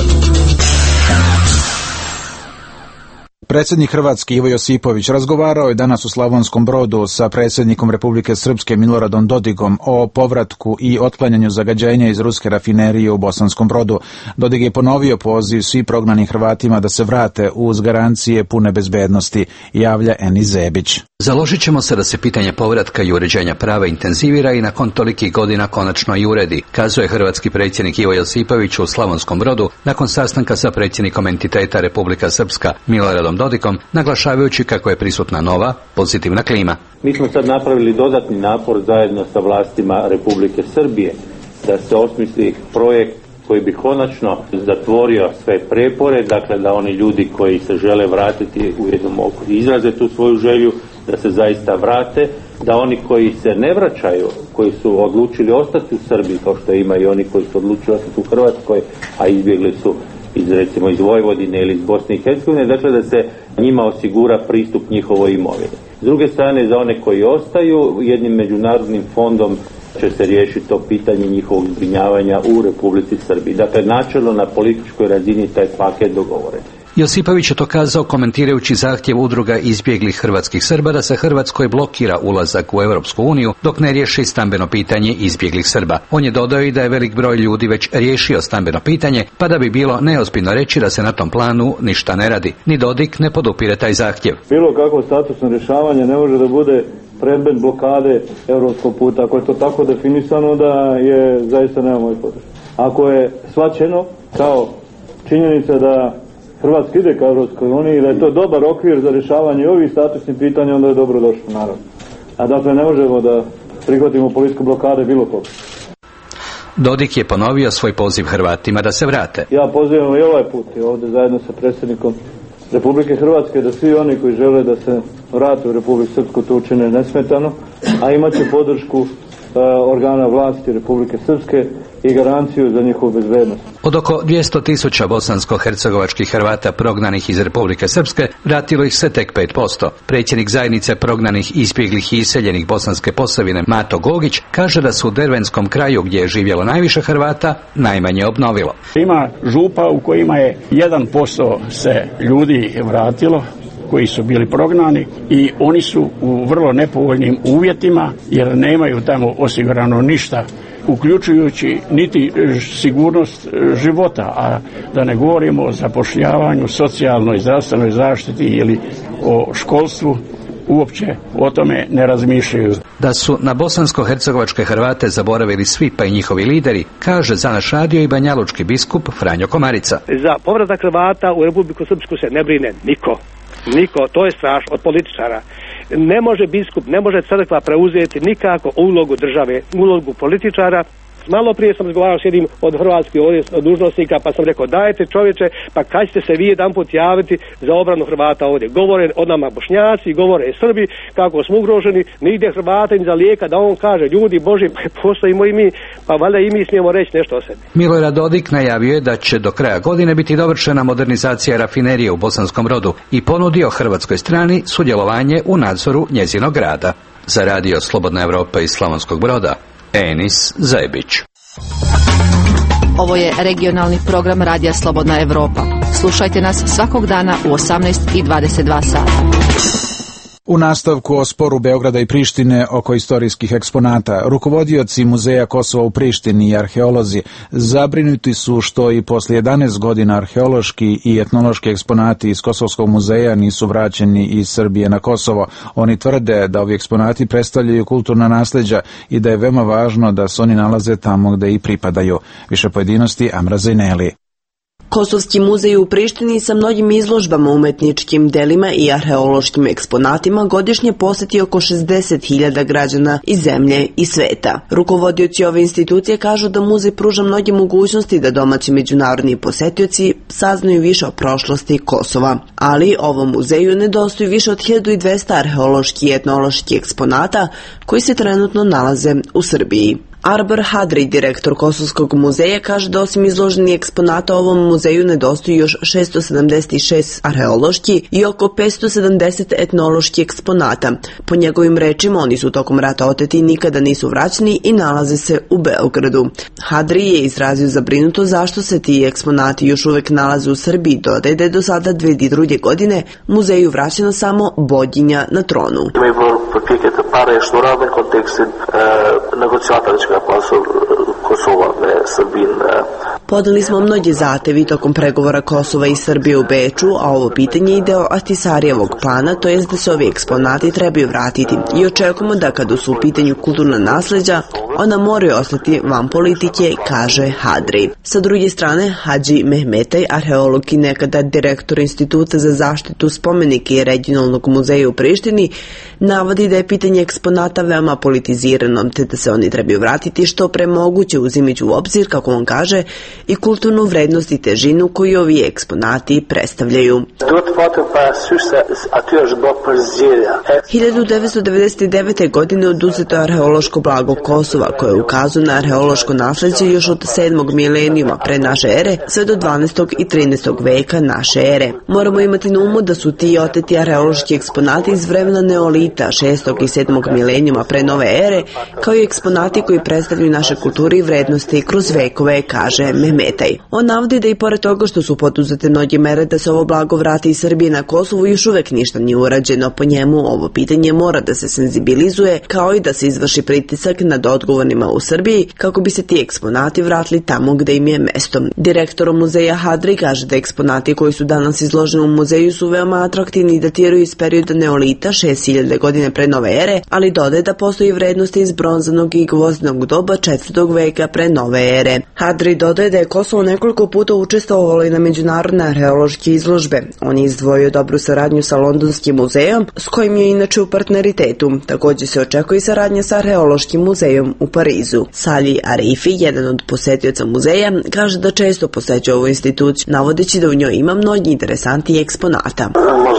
Predsjednik Hrvatske Ivo Josipović razgovarao je danas u Slavonskom Brodu sa predsjednikom Republike Srpske Miloradom Dodikom o povratku i otklanjanju zagađenja iz ruske rafinerije u Bosanskom Brodu. Dodik je ponovio poziv svim prognanim Hrvatima da se vrate uz garancije pune bezbednosti, javlja Eni Zebić. Založit ćemo se da se pitanje povratka i uređenja prava intenzivira i nakon tolikih godina konačno i uredi, kazuje hrvatski predsjednik Ivo Josipović u Slavonskom Brodu nakon sastanka sa predsjednikom entiteta Republika Srpska Miloradom Dodikom, naglašavajući kako je prisutna nova, pozitivna klima. Mi smo sad napravili dodatni napor zajedno sa vlastima Republike Srbije da se osmisli projekt koji bi konačno zatvorio sve prepore, dakle da oni ljudi koji se žele vratiti u jednom oku izraze tu svoju želju, da se zaista vrate, da oni koji se ne vraćaju, koji su odlučili ostati u Srbiji, kao što ima i oni koji su odlučili ostati u Hrvatskoj, a izbjegli su iz recimo iz Vojvodine ili iz Bosne i Hercegovine, dakle da se njima osigura pristup njihovoj imovini. S druge strane, za one koji ostaju, jednim međunarodnim fondom će se riješiti to pitanje njihovog zbrinjavanja u Republici Srbiji. Dakle, načelno na političkoj razini taj paket dogovoren. Josipović je to kazao komentirajući zahtjev udruga izbjeglih hrvatskih Srba da se Hrvatskoj blokira ulazak u Europsku uniju dok ne riješi stambeno pitanje izbjeglih Srba. On je dodao i da je velik broj ljudi već riješio stambeno pitanje, pa da bi bilo neozbiljno reći da se na tom planu ništa ne radi. Ni Dodik ne podupire taj zahtjev. Bilo kako statusno rješavanje ne može da bude predmet blokade europskog puta. Ako je to tako definisano, da je zaista nema moj podrške. Ako je shvaćeno kao činjenica da Hrvatska ide ka Europskoj uniji i da je to dobar okvir za rješavanje ovih statusnih pitanja, onda je dobro došlo, naravno. A dakle, ne možemo da prihvatimo političku blokade bilo koga. Dodik je ponovio svoj poziv Hrvatima da se vrate. Ja pozivam i ovaj put i ovdje zajedno sa predsjednikom Republike Hrvatske da svi oni koji žele da se vrate u Republiku Srpsku to učine nesmetano, a imat će podršku e, organa vlasti Republike Srpske i garanciju za njihovu bezbednost. Od oko dvjesto tisuća bosansko-hercegovačkih Hrvata prognanih iz Republike Srpske vratilo ih se tek pet posto. Predsjednik zajednice prognanih, izbjeglih i iseljenih Bosanske Posavine Mato Gogić kaže da su u Derventskom kraju gdje je živjelo najviše Hrvata najmanje obnovilo. Ima župa u kojima je jedan posto se ljudi vratilo koji su bili prognani i oni su u vrlo nepovoljnim uvjetima jer nemaju tamo osigurano ništa, uključujući niti sigurnost života, a da ne govorimo o zapošljavanju, socijalnoj, zdravstvenoj zaštiti ili o školstvu uopće o tome ne razmišljaju. Da su na bosansko-hercegovačke Hrvate zaboravili svi pa i njihovi lideri, kaže za naš radio i banjalučki biskup Franjo Komarica. Za povratak Hrvata u Republiku Srpsku se ne brine niko. Niko, to je strašno od političara. Ne može biskup, ne može crkva preuzeti nikako ulogu države, ulogu političara. Malo prije sam razgovarao s jednim od hrvatskih dužnosnika, pa sam rekao, dajte čovječe, pa kad ćete se vi jedan put javiti za obranu Hrvata ovdje? Govore o nama Bošnjaci, govore Srbi, kako smo ugroženi, ne ide Hrvata ni za lijeka, da on kaže, ljudi Boži, pa postojimo i mi, pa valjda i mi smijemo reći nešto o sebi. Milorad Dodik najavio je da će do kraja godine biti dovršena modernizacija rafinerije u Bosanskom Brodu i ponudio hrvatskoj strani sudjelovanje u nadzoru njezinog rada. Za radio Slobodna Evropa iz Slavonskog Broda, Enis Zajbić. Ovo je regionalni program Radija Slobodna Evropa. Slušajte nas svakog dana u osamnaest i dvadeset dva sata. U nastavku o sporu Beograda i Prištine oko istorijskih eksponata, rukovodioci Muzeja Kosova u Prištini i arheolozi zabrinuti su što i posle jedanaest godina arheološki i etnološki eksponati iz Kosovskog muzeja nisu vraćeni iz Srbije na Kosovo. Oni tvrde da ovi eksponati predstavljaju kulturna nasleđa i da je veoma važno da se oni nalaze tamo gde i pripadaju. Više pojedinosti Amra Zajneli. Kosovski muzej u Prištini sa mnogim izložbama, umetničkim delima i arheološkim eksponatima godišnje poseti oko šezdeset hiljada građana iz zemlje i sveta. Rukovodioci ove institucije kažu da muzej pruža mnoge mogućnosti da domaći međunarodni posetioci saznaju više o prošlosti Kosova. Ali ovom muzeju nedostaju više od hiljadu dvesta arheoloških i etnoloških eksponata koji se trenutno nalaze u Srbiji. Arbor Hadri, direktor Kosovskog muzeja, kaže da osim izloženih eksponata ovom muzeju nedostaju još šesto sedamdeset šest arheološki i oko petsto sedamdeset etnološki eksponata. Po njegovim rečima, oni su tokom rata oteti i nikada nisu vraćeni i nalaze se u Beogradu. Hadri je izrazio zabrinuto zašto se ti eksponati još uvek nalaze u Srbiji, dodaje da je do sada dve hiljade druge. godine muzeju vraćena samo boginja na tronu. Podali smo mnoge zahtevi tokom pregovora Kosova i Srbije u Beču, a ovo pitanje ide o Ahtisarijevog plana, to jest da se ovi eksponati trebaju vratiti i očekujemo da kada su u pitanju kulturna nasleđa, ona moraju ostati van politike, kaže Hadri. Sa druge strane, Hadži Mehmetaj, arheolog i nekada direktor Instituta za zaštitu spomenika i regionalnog muzeja u Prištini, navodi da je pitanje eksponata veoma politizirano, te da se oni trebaju vratiti što pre moguće, uzimajući u obzir, kako on kaže, i kulturnu vrednost i težinu koju ovi eksponati predstavljaju. hiljadu devetsto devedeset devete. godine oduzeto je arheološko blago Kosova, koje ukazuje na arheološko nasleđe još od sedmog milenijuma pre naše ere sve do dvanaestog i trinaestog veka naše ere. Moramo imati na umu da su ti oteti arheološki eksponati iz vremena neolita šestog i sedmog milenijuma pre nove ere, kao i eksponati koji predstavljaju naše kulture i vrednosti kroz vekove, kaže Mehmetaj. On navodi da i pored toga što su poduzete mnoge mere da se ovo blago vrati iz Srbije na Kosovu, još uvek ništa nije urađeno. Po njemu ovo pitanje mora da se senzibilizuje, kao i da se izvrši pritisak nad odgovornima u Srbiji kako bi se ti eksponati vratili tamo gde im je mesto. Direktor muzeja Hadri kaže da eksponati koji su danas izloženi u muzeju su veoma atraktivni i datiraju iz perioda neolita šest hiljada godine pre nove ere, ali dodaje da postoji vrednosti iz bronzanog i gvozdenog doba četvrtog veka pre nove ere. Hadri dodaje da je Kosovo nekoliko puta učestvovalo i na međunarodne arheološke izložbe. On je izdvojio dobru saradnju sa Londonskim muzejom, s kojim je inače u partneritetu. Također se očekuje i saradnja sa Arheološkim muzejom u Parizu. Sali Arifi, jedan od posetioca muzeja, kaže da često posećuje ovu instituciju, navodeći da u njoj ima mnogi interesanti eksponata.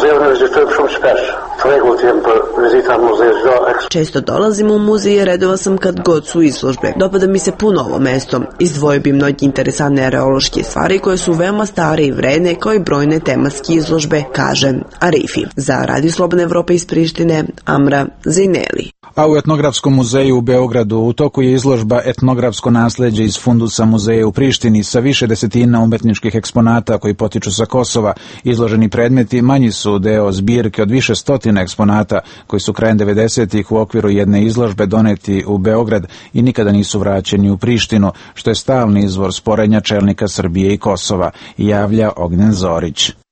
Često dolazim u muzej i redova sam kad god su izložbe. Dopada mi se puno ovo mesto. Izdvojio bi mnogi interesantne arheološke stvari koje su veoma stare i vredne, kao i brojne tematske izložbe, kaže Arifi. Za Radio Slobodna Evropa iz Prištine, Amra Zajneli. A u Etnografskom muzeju u Beogradu u toku je izložba Etnografsko nasleđe iz fundusa muzeja u Prištini sa više desetina umetničkih eksponata koji potiču sa Kosova. Izloženi predmeti manji su deo zbirke od više stotina eksponata koji su krajem devedesetih u okviru jedne izložbe doneti u Beograd i nikada nisu vraćeni u Prištinu, što je stalni izvor sporenja čelnika Srbije i Kosova, javlja Ognjen Zorić.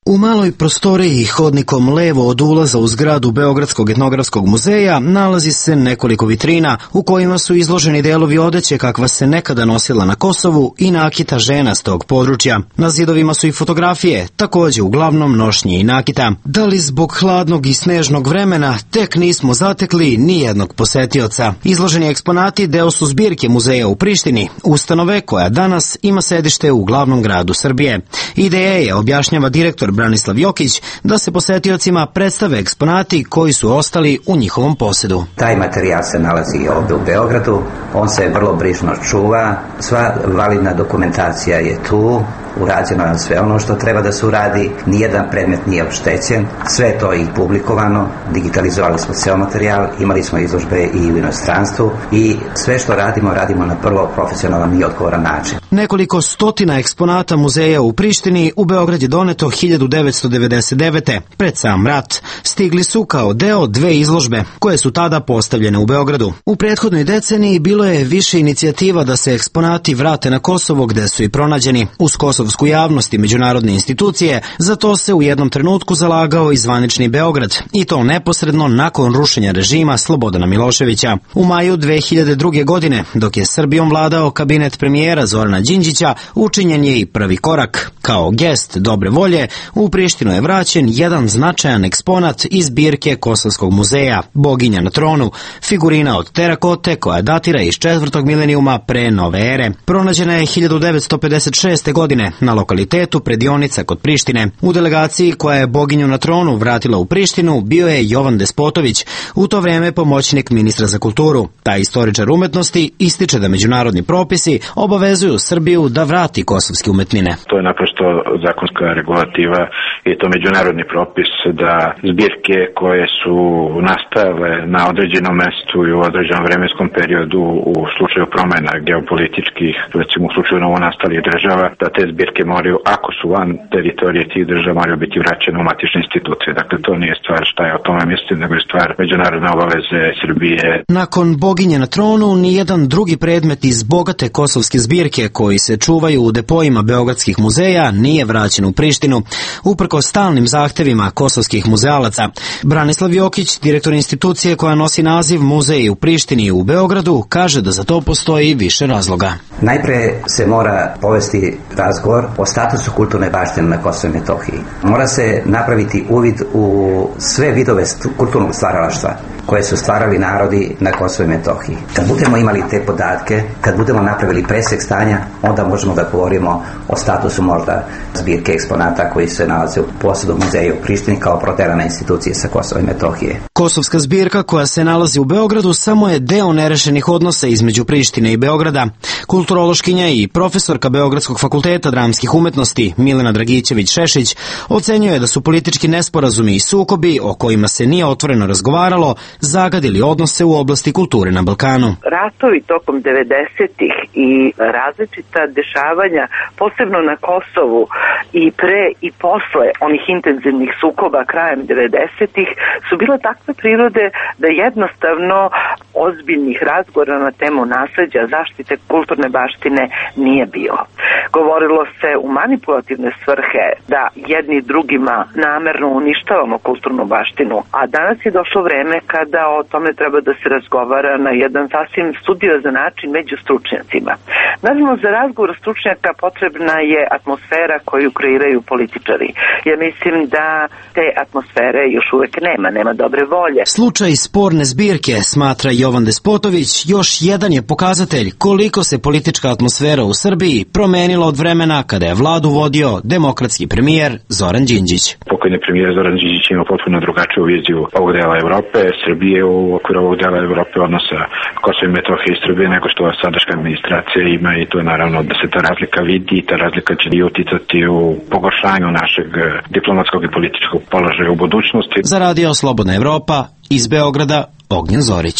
U maloj prostoriji hodnikom levo od ulaza u zgradu Beogradskog etnografskog muzeja nalazi se nekoliko vitrina u kojima su izloženi delovi odeće kakva se nekada nosila na Kosovu i nakita žena s tog područja. Na zidovima su i fotografije, takođe uglavnom nošnje i nakita. Da li zbog hladnog i snežnog vremena tek nismo zatekli ni jednog posetioca. Izloženi eksponati deo su zbirke muzeja u Prištini, ustanove koja danas ima sedište u glavnom gradu Srbije. Ideja je, objašnjava direktor Branislav Jokić, da se posetiocima predstave eksponati koji su ostali u njihovom posedu. Taj materijal se nalazi ovdje u Beogradu, on se vrlo brižno čuva, sva validna dokumentacija je tu, urađeno je sve ono što treba da se uradi, nijedan predmet nije oštećen, sve je to i publikovano, digitalizovali smo ceo materijal, imali smo izložbe i u inostranstvu i sve što radimo, radimo na prvo profesionalan i odgovoran način. Nekoliko stotina eksponata muzeja u Prištini u Beograd je doneto hiljadu devetsto devedeset devete. Pred sam rat stigli su kao deo dve izložbe koje su tada postavljene u Beogradu. U prethodnoj deceniji bilo je više inicijativa da se eksponati vrate na Kosovo gde su i pronađeni. Uz kosovsku javnost i međunarodne institucije, za to se u jednom trenutku zalagao i zvanični Beograd, i to neposredno nakon rušenja režima Slobodana Miloševića. U maju dve hiljade druge. godine, dok je Srbijom vladao kabinet premijera Zorana Đinđića, učinjen je i prvi korak. Kao gest dobre volje, u Prištinu je vraćen jedan značajan eksponat iz zbirke Kosovskog muzeja, boginja na tronu, figurina od terakote koja datira iz četvrtog milenijuma pre nove ere. Pronađena je hiljadu devetsto pedeset šeste. godine na lokalitetu Predionica kod Prištine. U delegaciji koja je boginju na tronu vratila u Prištinu bio je Jovan Despotović, u to vreme pomoćnik ministra za kulturu. Taj istoričar umetnosti ističe da međunarodni propisi obavezuju Srbiju da vrati kosovske umetnine. To je naprosto zakonska regulativa i to međunarodni propis da zbirke koje su nastajale na određenom mestu i u određenom vremenskom periodu u slučaju promjena geopolitičkih, recimo u slučaju novonastalih država, da te zbirke moraju, ako su van teritorije tih država, moraju biti vraćene u matične institucije. Dakle, to nije stvar šta je o tome mislim, nego je stvar međunarodne obaveze Srbije. Nakon boginje na tronu, nijedan drugi predmet iz bogate kosovske zbirke koji se čuvaju u depojima beogradskih muzeja nije vraćen u Prištinu, uprko stalnim zahtevima kosovskih muzealaca. Branislav Jokić, direktor institucije koja nosi naziv Muzej u Prištini i u Beogradu, kaže da za to postoji više razloga. Najpre se mora povesti razgovor o statusu kulturne baštine na Kosovu i Metohiji. Mora se napraviti uvid u sve vidove kulturnog stvaralaštva koje su stvarali narodi na Kosovu i Metohiji. Kad budemo imali te podatke, kad budemo napravili presek stanja, onda možemo da govorimo o statusu možda zbirke eksponata koji se nalaze u posedu muzeja u Prištini kao proterane institucije sa Kosova i Metohije. Kosovska zbirka koja se nalazi u Beogradu samo je deo nerešenih odnosa između Prištine i Beograda. Kulturološkinja i profesorka Beogradskog fakulteta dramskih umetnosti Milena Dragićević-Šešić ocenjuje da su politički nesporazumi i sukobi o kojima se nije otvoreno razgovaralo zagadili odnose u oblasti kulture na Balkanu. Ratovi tokom devedesetih i različita dešavanja, posebno na Kosovu i pre i posle onih intenzivnih sukoba krajem devedesetih su bile takve prirode da jednostavno ozbiljnih razgovora na temu nasleđa, zaštite kulturne baštine nije bilo. Govorilo se u manipulativne svrhe da jedni drugima namerno uništavamo kulturnu baštinu, a danas je došlo vreme kada o tome treba da se razgovara na jedan sasvim studiozan način među stručnjacima. Naravno, za razgovor stručnjaka potrebna je atmosfera koju kreiraju političari. Ja mislim da te atmosfere još uvek nema, nema dobre volje. Slučaj sporne zbirke, smatra Jovan Despotović, još jedan je pokazatelj koliko se politička atmosfera u Srbiji promenila od vremena kada je vladu vodio demokratski premijer Zoran Đinđić. Pokojni premijer Zoran Đinđić ima potpuno drugačiju viziju ovog dela Evrope, Srbije u okviru ovog dela Evrope, odnosa Kosova i Metohije i Srbije, nego što sadašnja administracija ima, i to je naravno da se ta razlika vidi i ta razlika će i uticati u pogoršanju našeg diplomatskog i političkog položaja u budućnosti. Za radio Slobodna Evropa, iz Beograda, Ognjen Zorić.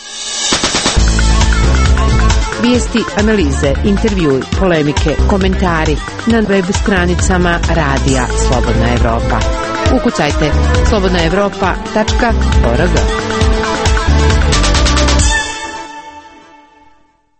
Vijesti, analize, intervjui, polemike, komentari na web stranicama radija Slobodna Evropa. Ukucajte slobodna evropa tačka org.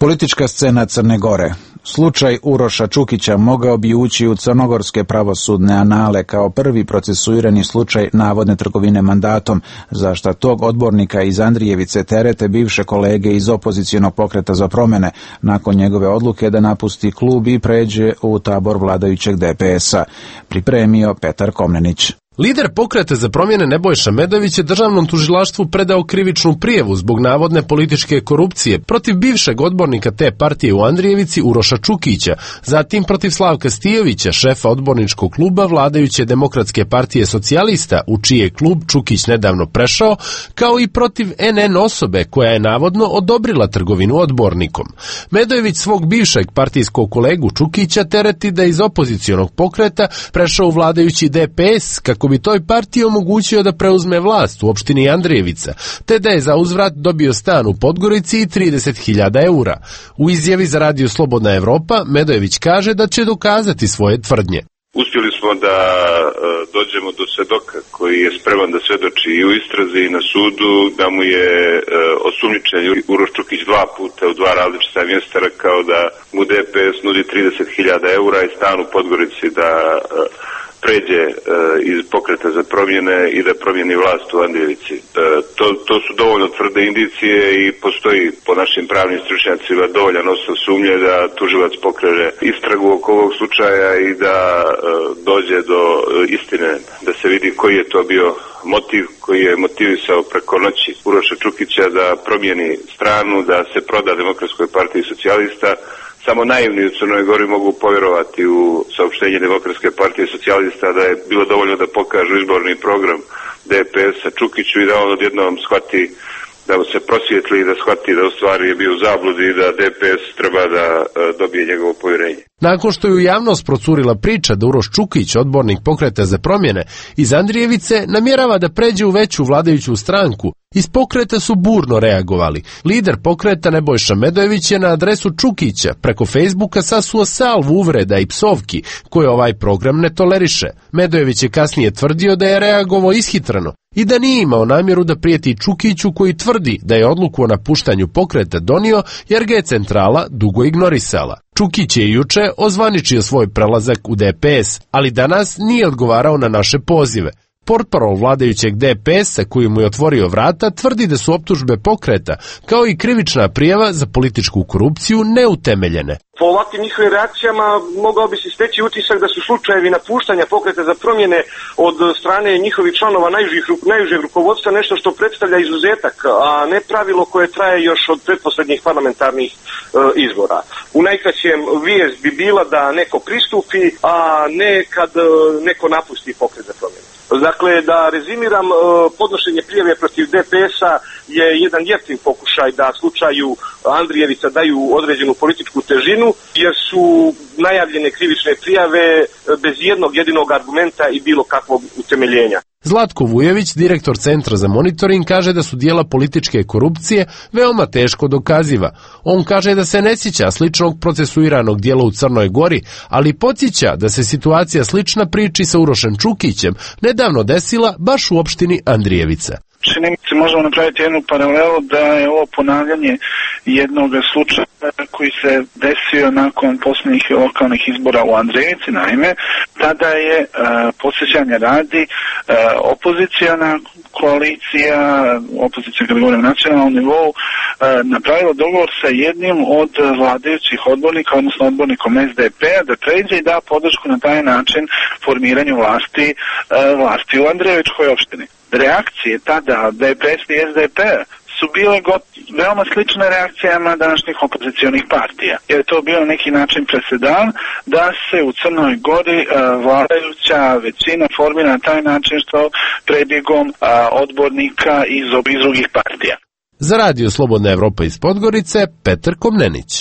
Politička scena Crne Gore. Slučaj Uroša Čukića mogao bi ući u crnogorske pravosudne anale kao prvi procesuirani slučaj navodne trgovine mandatom, za šta tog odbornika iz Andrijevice terete bivše kolege iz opozicionog pokreta za promjene, nakon njegove odluke da napusti klub i pređe u tabor vladajućeg D P S-a. Pripremio Petar Komnenić. Lider pokreta za promjene Nebojša Medojević je državnom tužilaštvu predao krivičnu prijavu zbog navodne političke korupcije protiv bivšeg odbornika te partije u Andrijevici Uroša Čukića, zatim protiv Slavka Stijovića, šefa odborničkog kluba vladajuće Demokratske partije socijalista, u čiji je klub Čukić nedavno prešao, kao i protiv N N osobe koja je navodno odobrila trgovinu odbornikom. Medojević svog bivšeg partijskog kolegu Čukića tereti da iz opozicionog pokreta prešao u vladajući D P S kako bi toj partiji omogućio da preuzme vlast u opštini Andrijevica, te da je za uzvrat dobio stan u Podgorici i trideset hiljada eura. U izjavi za radio Slobodna Evropa Medojević kaže da će dokazati svoje tvrdnje. Uspjeli smo da e, dođemo do svedoka koji je spreman da svedoči i u istrazi i na sudu, da mu je e, osumnjičen Uroš Čukić dva puta u dva različita mjesta rekao da mu D P S nudi trideset hiljada eura i stan u Podgorici da e, pređe e, iz pokreta za promjene i da promijeni vlast u Andrijevici. E, to, to su dovoljno tvrde indicije i postoji po našim pravnim stručnjacima dovoljan osnov sumnje da tužilac pokrene istragu oko ovog slučaja i da e, dođe do e, istine, da se vidi koji je to bio motiv koji je motivisao preko noći Uroša Čukića da promijeni stranu, da se proda Demokratskoj partiji socijalista. Samo naivni u Crnoj Gori mogu povjerovati u saopštenje Demokratske partije socijalista da je bilo dovoljno da pokažu izborni program D P S-a Čukiću i da on odjednom shvati, da se prosvijetli i da shvati da u stvari je bio u zabludi i da D P S treba da dobije njegovo povjerenje. Nakon što je u javnost procurila priča da Uroš Čukić, odbornik pokreta za promjene iz Andrijevice, namjerava da pređe u veću vladajuću stranku, iz pokreta su burno reagovali. Lider pokreta Nebojša Medojević je na adresu Čukića preko Facebooka sasuo salvu uvreda i psovki koje ovaj program ne toleriše. Medojević je kasnije tvrdio da je reagovao ishitreno i da nije imao namjeru da prijeti Čukiću koji tvrdi da je odluku o napuštanju pokreta donio jer ga je centrala dugo ignorisala. Čukić je juče ozvaničio svoj prelazak u D P S, ali danas nije odgovarao na naše pozive. Portparol vladajućeg D P S-a koji mu je otvorio vrata tvrdi da su optužbe pokreta, kao i krivična prijava za političku korupciju, neutemeljene. Po ovakvim njihovim reakcijama mogao bi se steći utisak da su slučajevi napuštanja pokreta za promjene od strane njihovih članova najužih, najužeg rukovodstva nešto što predstavlja izuzetak, a ne pravilo koje traje još od pretposlednjih parlamentarnih e, izbora. U najkraćem vijest bi bila da neko pristupi, a ne kad e, neko napusti pokret za promjene. Dakle, da rezimiram, podnošenje prijave protiv D P S-a je jedan jeftin pokušaj da slučaju Andrijevica daju određenu političku težinu, jer su najavljene krivične prijave bez jednog jedinog argumenta i bilo kakvog utemeljenja. Zlatko Vujević, direktor Centra za monitoring, kaže da su dijela političke korupcije veoma teško dokaziva. On kaže da se ne sjeća sličnog procesuiranog dijela u Crnoj Gori, ali podsjeća da se situacija slična priči sa Urošem Čukićem nedavno desila baš u opštini Andrijevica. Čini mi se možemo napraviti jednu paralelu da je ovo ponavljanje jednog slučaja koji se desio nakon posljednjih lokalnih izbora u Andrijevici. Naime, tada je uh, podsjećanja radi uh, opozicijana koalicija, opozicija kada govorim na nacionalnom nivou, uh, napravila dogovor sa jednim od vladajućih odbornika, odnosno odbornikom S D P-a, da pređe i da podršku na taj način formiranju vlasti, uh, vlasti u Andrijevičkoj opštini. Reakcije tada D P S i S D P su bile got, veoma slične reakcijama današnjih opozicionih partija. Jer je to bio na neki način presedan da se u Crnoj Gori a, vladajuća većina formira na taj način što prebjegom a, odbornika iz, iz drugih partija. Za radio Slobodna Evropa iz Podgorice, Petar Komnenić.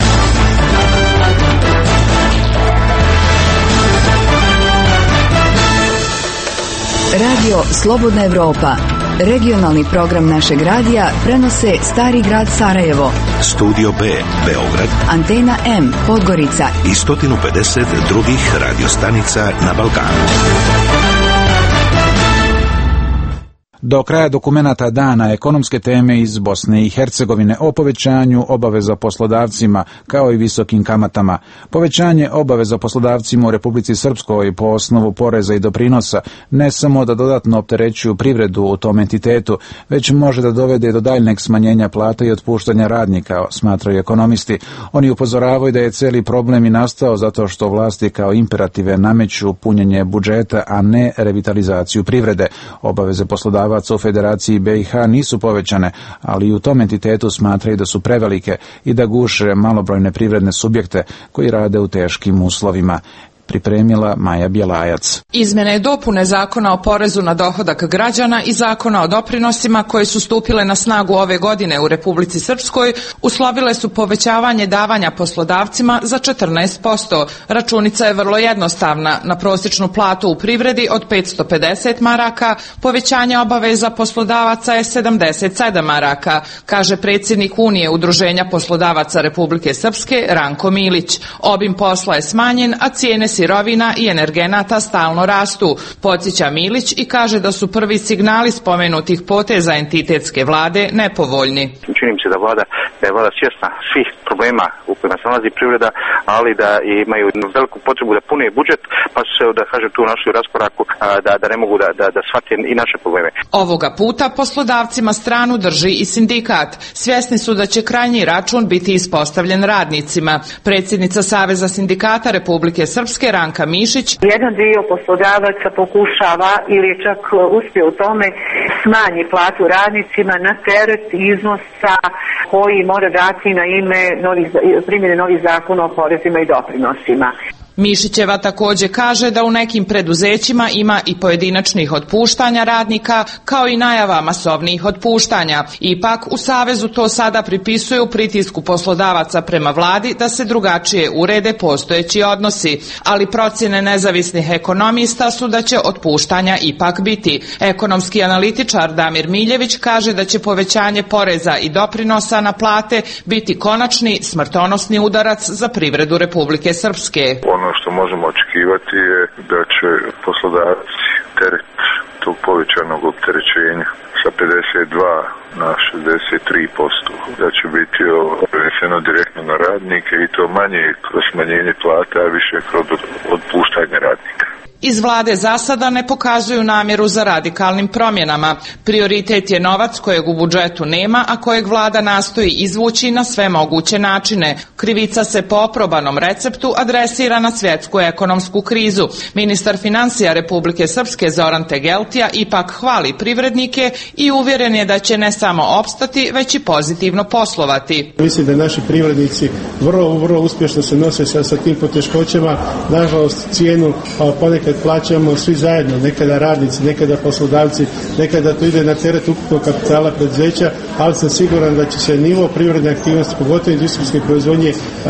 Radio Slobodna Evropa, regionalni program našeg radija, prenose Stari grad Sarajevo, Studio B, Beograd, Antena M, Podgorica i sto pedeset drugih radiostanica na Balkanu. Do kraja dokumenata dana ekonomske teme iz Bosne i Hercegovine o povećanju obaveza poslodavcima kao i visokim kamatama. Povećanje obaveza poslodavcima u Republici Srpskoj po osnovu poreza i doprinosa ne samo da dodatno opterećuju privredu u tom entitetu, već može da dovede do daljnjeg smanjenja plata i otpuštanja radnika, smatraju ekonomisti. Oni upozoravaju da je cijeli problem i nastao zato što vlasti kao imperative nameću punjenje budžeta, a ne revitalizaciju privrede. Obaveze poslodavaca u Federaciji B i H nisu povećane, ali i u tom entitetu smatraju da su prevelike i da guše malobrojne privredne subjekte koji rade u teškim uslovima. Pripremila Maja Bjelajac. Izmjene i dopune Zakona o porezu na dohodak građana i Zakona o doprinosima koje su stupile na snagu ove godine u Republici Srpskoj uslovile su povećavanje davanja poslodavcima za četrnaest posto. Računica je vrlo jednostavna. Na prosječnu platu u privredi od petsto pedeset maraka povećanje obaveza poslodavaca je sedamdeset sedam maraka, kaže predsjednik Unije Udruženja poslodavaca Republike Srpske Ranko Milić. Obim posla je smanjen, a cijene sirovina i energenata stalno rastu, podsjeća Milić i kaže da su prvi signali spomenutih poteza entitetske vlade nepovoljni. Čini mi se da vlada, da je vlada svjesna svih problema u kojima se nalazi privreda, ali da imaju veliku potrebu da pune budžet, pa su se, da kažem, tu našli u raskoraku da, da ne mogu da, da, da shvate i naše probleme. Ovoga puta poslodavcima stranu drži i sindikat. Svjesni su da će krajnji račun biti ispostavljen radnicima. Predsjednica Saveza sindikata Republike Srpske Ranka Mišić. Jedan dio poslodavaca pokušava ili je čak uspio u tome smanji platu radnicima na teret iznosa koji mora dati na ime novih, primjene novih zakona o porezima i doprinosima. Mišićeva također kaže da u nekim preduzećima ima i pojedinačnih otpuštanja radnika, kao i najava masovnih otpuštanja. Ipak u Savezu to sada pripisuju pritisku poslodavaca prema vladi da se drugačije urede postojeći odnosi, ali procjene nezavisnih ekonomista su da će otpuštanja ipak biti. Ekonomski analitičar Damir Miljević kaže da će povećanje poreza i doprinosa na plate biti konačni smrtonosni udarac za privredu Republike Srpske. Ono što možemo očekivati je da će poslodavci teret tog povećanog opterećenja sa pedeset dva na šezdeset tri posto, da će biti preneseno direktno na radnike i to manje kroz smanjenje plata, a više kroz otpuštanje radnika. Iz vlade za sada ne pokazuju namjeru za radikalnim promjenama. Prioritet je novac kojeg u budžetu nema, a kojeg vlada nastoji izvući na sve moguće načine. Krivica se po oprobanom receptu adresira na svjetsku ekonomsku krizu. Ministar financija Republike Srpske Zoran Tegeltija ipak hvali privrednike i uvjeren je da će ne samo opstati, već i pozitivno poslovati. Mislim da naši privrednici vrlo, vrlo uspješno se nose sa, sa tim poteškoćama. Nažalost, cijenu ponekad plaćamo svi zajedno, nekada radnici, nekada poslodavci, nekada to ide na teret ukupnog kapitala preduzeća, ali sam siguran da će se nivo privredne aktivnosti, pogotovo industrijske proizvodnje,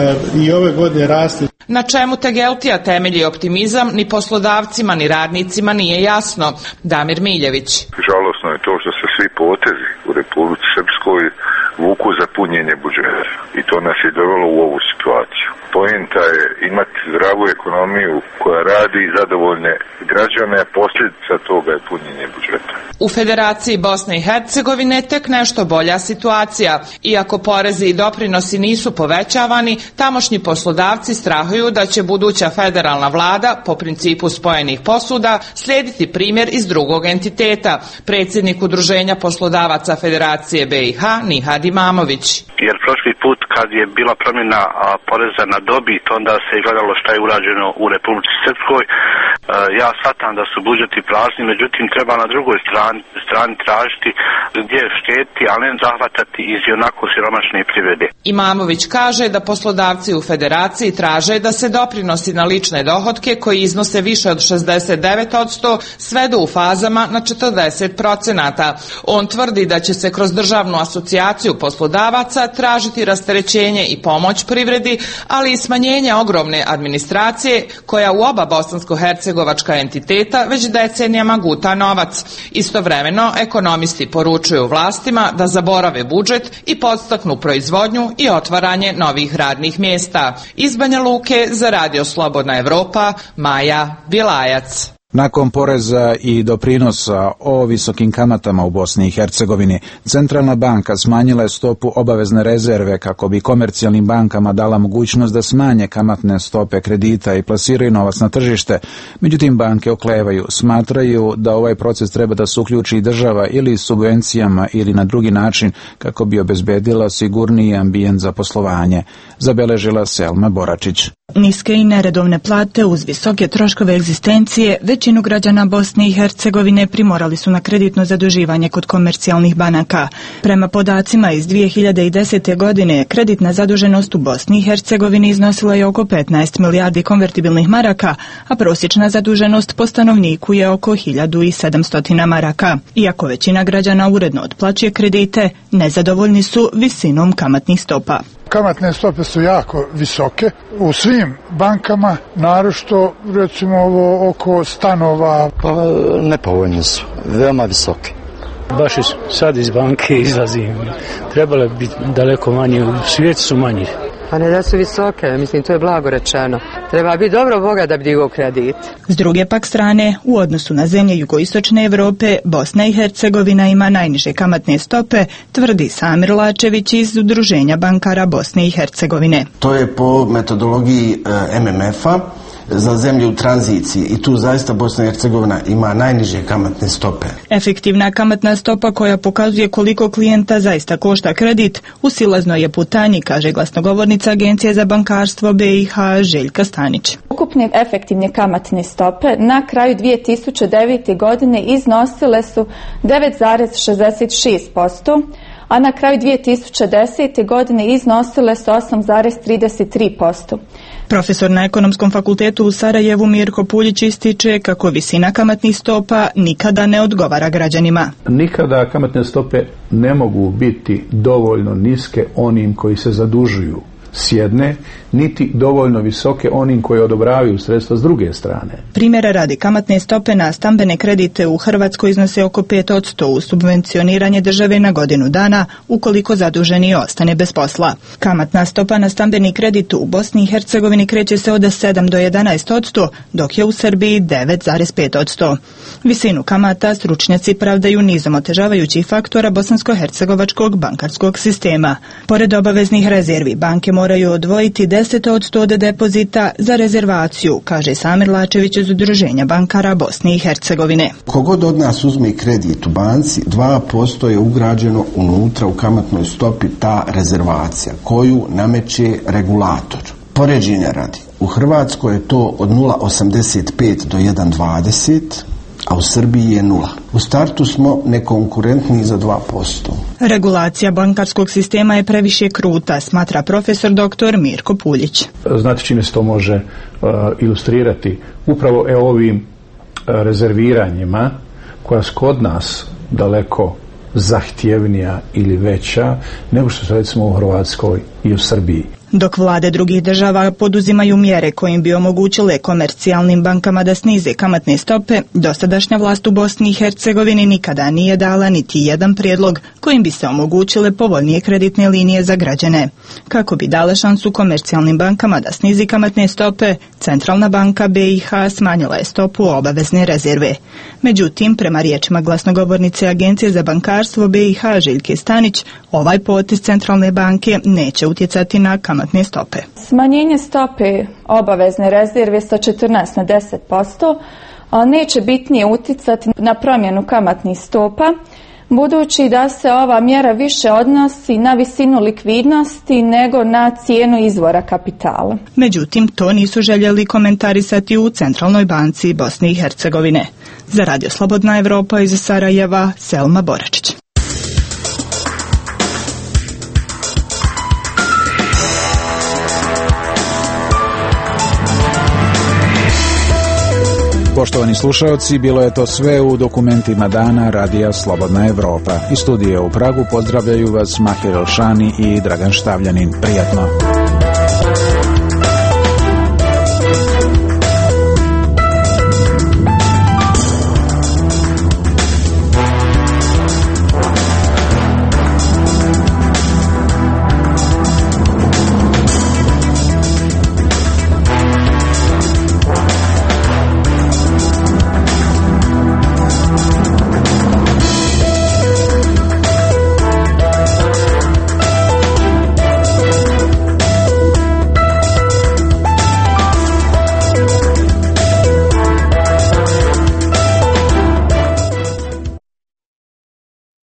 i ove godine rasti. Na čemu Tegeltija temelji optimizam, ni poslodavcima ni radnicima nije jasno. Damir Miljević. Žalosno je to što se svi potezi u Republici Srpskoj vuku za punjenje budžeta i to nas je dovelo u ovu situaciju. Poenta je imati zdravu ekonomiju koja radi zadovoljne građane, a posljedica toga je punjenje budžeta. U Federaciji Bosne i Hercegovine tek nešto bolja situacija. Iako porezi i doprinosi nisu povećavani, tamošnji poslodavci strahuju da će buduća federalna vlada, po principu spojenih posuda, slijediti primjer iz drugog entiteta. Predsjednik Udruženja poslodavaca Federacije B i H Nihad Imamović. Jer prošli put kad je bila promjena a, poreza na dobit, onda se gledalo šta je urađeno u Republici Srpskoj. E, ja shvatam da su budžeti prazni, međutim treba na drugoj strani, strani tražiti gdje šteti, ali ne zahvatati iz onako siromašne privrede. Imamović kaže da poslodavci u Federaciji traže da se doprinosi na lične dohotke koji iznose više od šezdeset devet posto svedu u fazama na četrdeset procenata. On tvrdi da će se kroz državnu asocijaciju poslodavaca tražiti rasterećenje i pomoć privredi, ali i smanjenje ogromne administracije koja u oba bosansko-hercegovačka entiteta već decenijama guta novac. Istovremeno, ekonomisti poručuju vlastima da zaborave budžet i podstaknu proizvodnju i otvaranje novih radnih mjesta. Iz Banja Luke za Radio Slobodna Evropa, Maja Bjelajac. Nakon poreza i doprinosa o visokim kamatama u Bosni i Hercegovini, Centralna banka smanjila je stopu obavezne rezerve kako bi komercijalnim bankama dala mogućnost da smanje kamatne stope kredita i plasiraju novac na tržište. Međutim, banke oklevaju, smatraju da ovaj proces treba da se uključi i država ili subvencijama ili na drugi način kako bi obezbedila sigurniji ambijent za poslovanje, zabeležila Selma Boračić. Niske i neredovne plate uz visoke troškove egzistencije većinu građana Bosne i Hercegovine primorali su na kreditno zaduživanje kod komercijalnih banaka. Prema podacima iz dvije hiljade desete. godine, kreditna zaduženost u Bosni i Hercegovini iznosila je oko petnaest milijardi konvertibilnih maraka, a prosječna zaduženost po stanovniku je oko hiljadu sedamsto maraka. Iako većina građana uredno otplaćuje kredite, nezadovoljni su visinom kamatnih stopa. Kamatne stope su jako visoke u svim bankama, naročito recimo ovo oko stanova. Pa nepovoljne su, veoma visoke. Baš sad iz banke izlazim, trebalo bi biti daleko manje, u svijetu su manji. Pa ne da su visoke, mislim, to je blago rečeno. Treba biti dobro Boga da bi digao kredit. S druge pak strane, u odnosu na zemlje jugoistočne Europe, Bosna i Hercegovina ima najniže kamatne stope, tvrdi Samir Lačević iz Udruženja bankara Bosne i Hercegovine. To je po metodologiji M M F-a za zemlje u tranziciji i tu zaista Bosna i Hercegovina ima najniže kamatne stope. Efektivna kamatna stopa koja pokazuje koliko klijenta zaista košta kredit u silaznoj je putanji, kaže glasnogovornica Agencije za bankarstvo B i H Željka Stanić. Ukupne efektivne kamatne stope na kraju dvije tisuće devete. godine iznosile su devet zarez šezdeset šest posto, a na kraju dvije tisuće desete. godine iznosile su osam zarez trideset tri posto. Profesor na Ekonomskom fakultetu u Sarajevu Mirko Puljić ističe kako visina kamatnih stopa nikada ne odgovara građanima. Nikada kamatne stope ne mogu biti dovoljno niske onim koji se zadužuju s jedne, niti dovoljno visoke onim koji odobravaju sredstva s druge strane. Primjera radi, kamatne stope na stambene kredite u Hrvatskoj iznose oko pet posto uz subvencioniranje države na godinu dana ukoliko zaduženi ostane bez posla. Kamatna stopa na stambeni kredit u Bosni i Hercegovini kreće se od sedam do jedanaest posto, dok je u Srbiji devet zarez pet posto. Visinu kamata stručnjaci pravdaju nizom otežavajućih faktora bosansko-hercegovačkog bankarskog sistema. Pored obaveznih rezervi, banke moraju odvojiti deset posto od depozita za rezervaciju, kaže Samir Lačević iz Udruženja bankara Bosne i Hercegovine. Kogod od nas uzme kredit u banci, dva posto je ugrađeno unutra u kamatnoj stopi ta rezervacija koju nameće regulator. Poređenja radi, u Hrvatskoj je to od nula zarez osamdeset pet do jedan zarez dvadeset, a u Srbiji je nula. U startu smo nekonkurentni za dva posto. Regulacija bankarskog sistema je previše kruta, smatra profesor doktor Mirko Puljić. Znate čime se to može uh, ilustrirati? Upravo e ovim uh, rezerviranjima koja su kod nas daleko zahtjevnija ili veća nego što se recimo u Hrvatskoj i u Srbiji. Dok vlade drugih država poduzimaju mjere kojim bi omogućile komercijalnim bankama da snize kamatne stope, dosadašnja vlast u Bosni i Hercegovini nikada nije dala niti jedan prijedlog kojim bi se omogućile povoljnije kreditne linije za građane. Kako bi dala šansu komercijalnim bankama da snizi kamatne stope, Centralna banka B i H smanjila je stopu obavezne rezerve. Međutim, prema riječima glasnogovornice Agencije za bankarstvo B i H Željke Stanić, ovaj potez Centralne banke neće utjecati na kamatne stope. Smanjenje stope obavezne rezerve sa četrnaest na deset posto neće bitnije utjecati na promjenu kamatnih stopa, budući da se ova mjera više odnosi na visinu likvidnosti nego na cijenu izvora kapitala. Međutim, to nisu željeli komentarisati u Centralnoj banci Bosne i Hercegovine. Za Radio Slobodna Evropa iz Sarajeva, Selma Boračić. Poštovani slušaoci, bilo je to sve u dokumentima dana Radija Slobodna Evropa. Iz studija u Pragu pozdravljaju vas Mahir Elšani i Dragan Štavljanin. Prijatno.